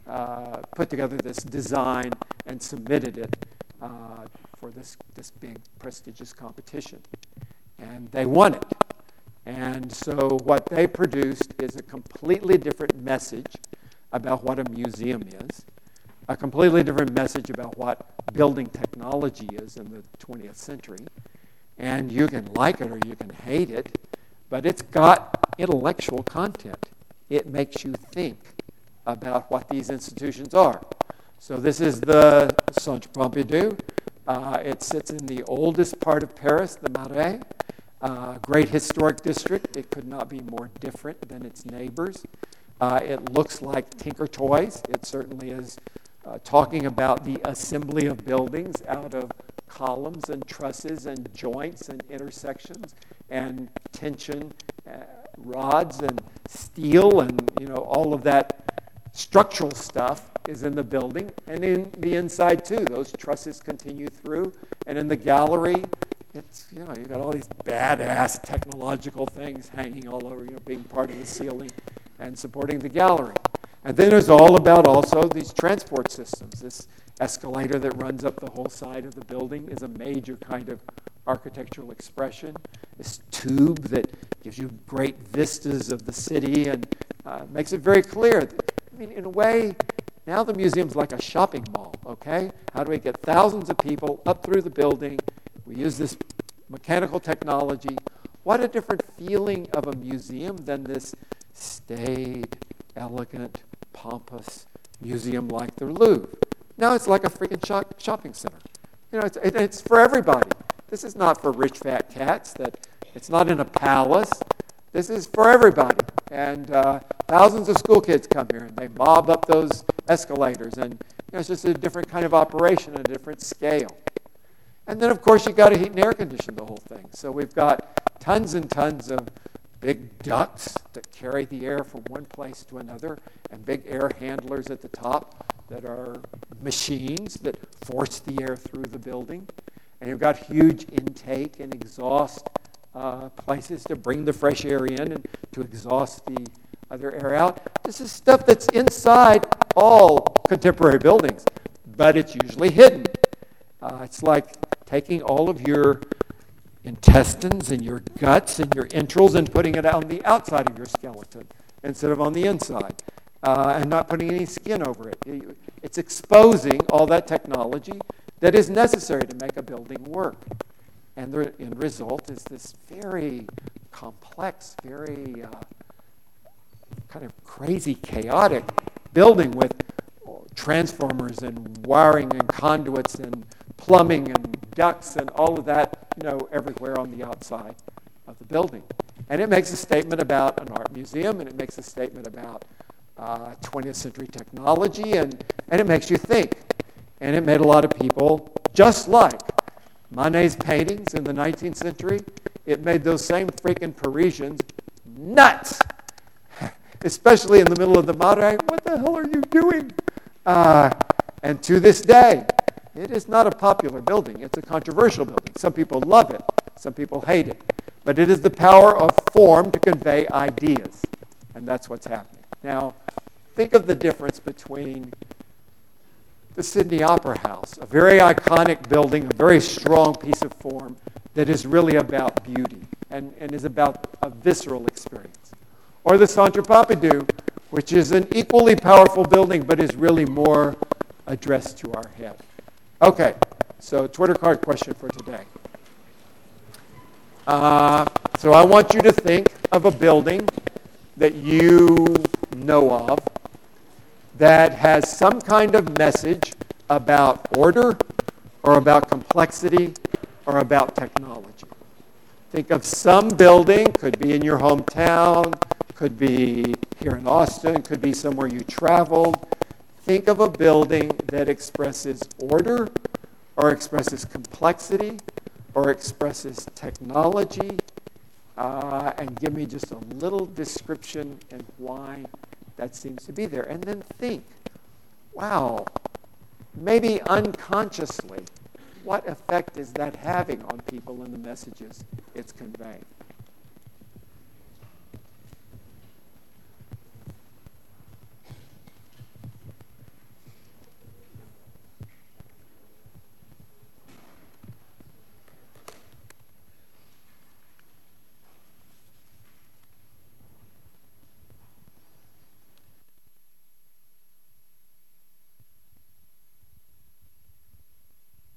put together this design and submitted it for this big prestigious competition. And they won it. And so what they produced is a completely different message about what a museum is, a completely different message about what building technology is in the 20th century. And you can like it or you can hate it, but it's got intellectual content. It makes you think about what these institutions are. So this is the Centre Pompidou. It sits in the oldest part of Paris, the Marais. Great historic district. It could not be more different than its neighbors. It looks like Tinker Toys. It certainly is talking about the assembly of buildings out of columns and trusses and joints and intersections and tension rods and steel and all of that structural stuff is in the building, and in the inside too. Those trusses continue through, and in the gallery, it's you've got all these badass technological things hanging all over, being part of the ceiling and supporting the gallery. And then it's all about also these transport systems. This escalator that runs up the whole side of the building is a major kind of architectural expression. This tube that gives you great vistas of the city and makes it very clear. In a way, now the museum's like a shopping mall, okay? How do we get thousands of people up through the building? We use this mechanical technology. What a different feeling of a museum than this staid, elegant, pompous museum like the Louvre. Now it's like a freaking shopping center. It's for everybody. This is not for rich fat cats. It's not in a palace. This is for everybody. And thousands of school kids come here and they mob up those escalators. And it's just a different kind of operation, a different scale. And then, of course, you've got to heat and air condition the whole thing. So we've got tons and tons of big ducts that carry the air from one place to another, and big air handlers at the top that are machines that force the air through the building. And you've got huge intake and exhaust places to bring the fresh air in and to exhaust the other air out. This is stuff that's inside all contemporary buildings, but it's usually hidden. It's like taking all of your intestines and your guts and your entrails and putting it on the outside of your skeleton instead of on the inside, and not putting any skin over it. It's exposing all that technology that is necessary to make a building work. And the end result is this very complex, very kind of crazy, chaotic building with transformers and wiring and conduits and plumbing and ducts and all of that, everywhere on the outside of the building. And it makes a statement about an art museum, and it makes a statement about 20th century technology, and it makes you think. And it made a lot of people, just like Manet's paintings in the 19th century, it made those same freaking Parisians nuts, especially in the middle of the Marais. What the hell are you doing? And to this day, it is not a popular building. It's a controversial building. Some people love it. Some people hate it. But it is the power of form to convey ideas. And that's what's happening. Now, think of the difference between the Sydney Opera House, a very iconic building, a very strong piece of form that is really about beauty and is about a visceral experience. Or the Centre Pompidou, which is an equally powerful building but is really more addressed to our head. Okay, so Twitter card question for today. So I want you to think of a building that you know of that has some kind of message about order or about complexity or about technology. Think of some building, could be in your hometown, could be here in Austin, could be somewhere you traveled. Think of a building that expresses order or expresses complexity or expresses technology, and give me just a little description and why that seems to be there. And then think, wow, maybe unconsciously, what effect is that having on people and the messages it's conveying?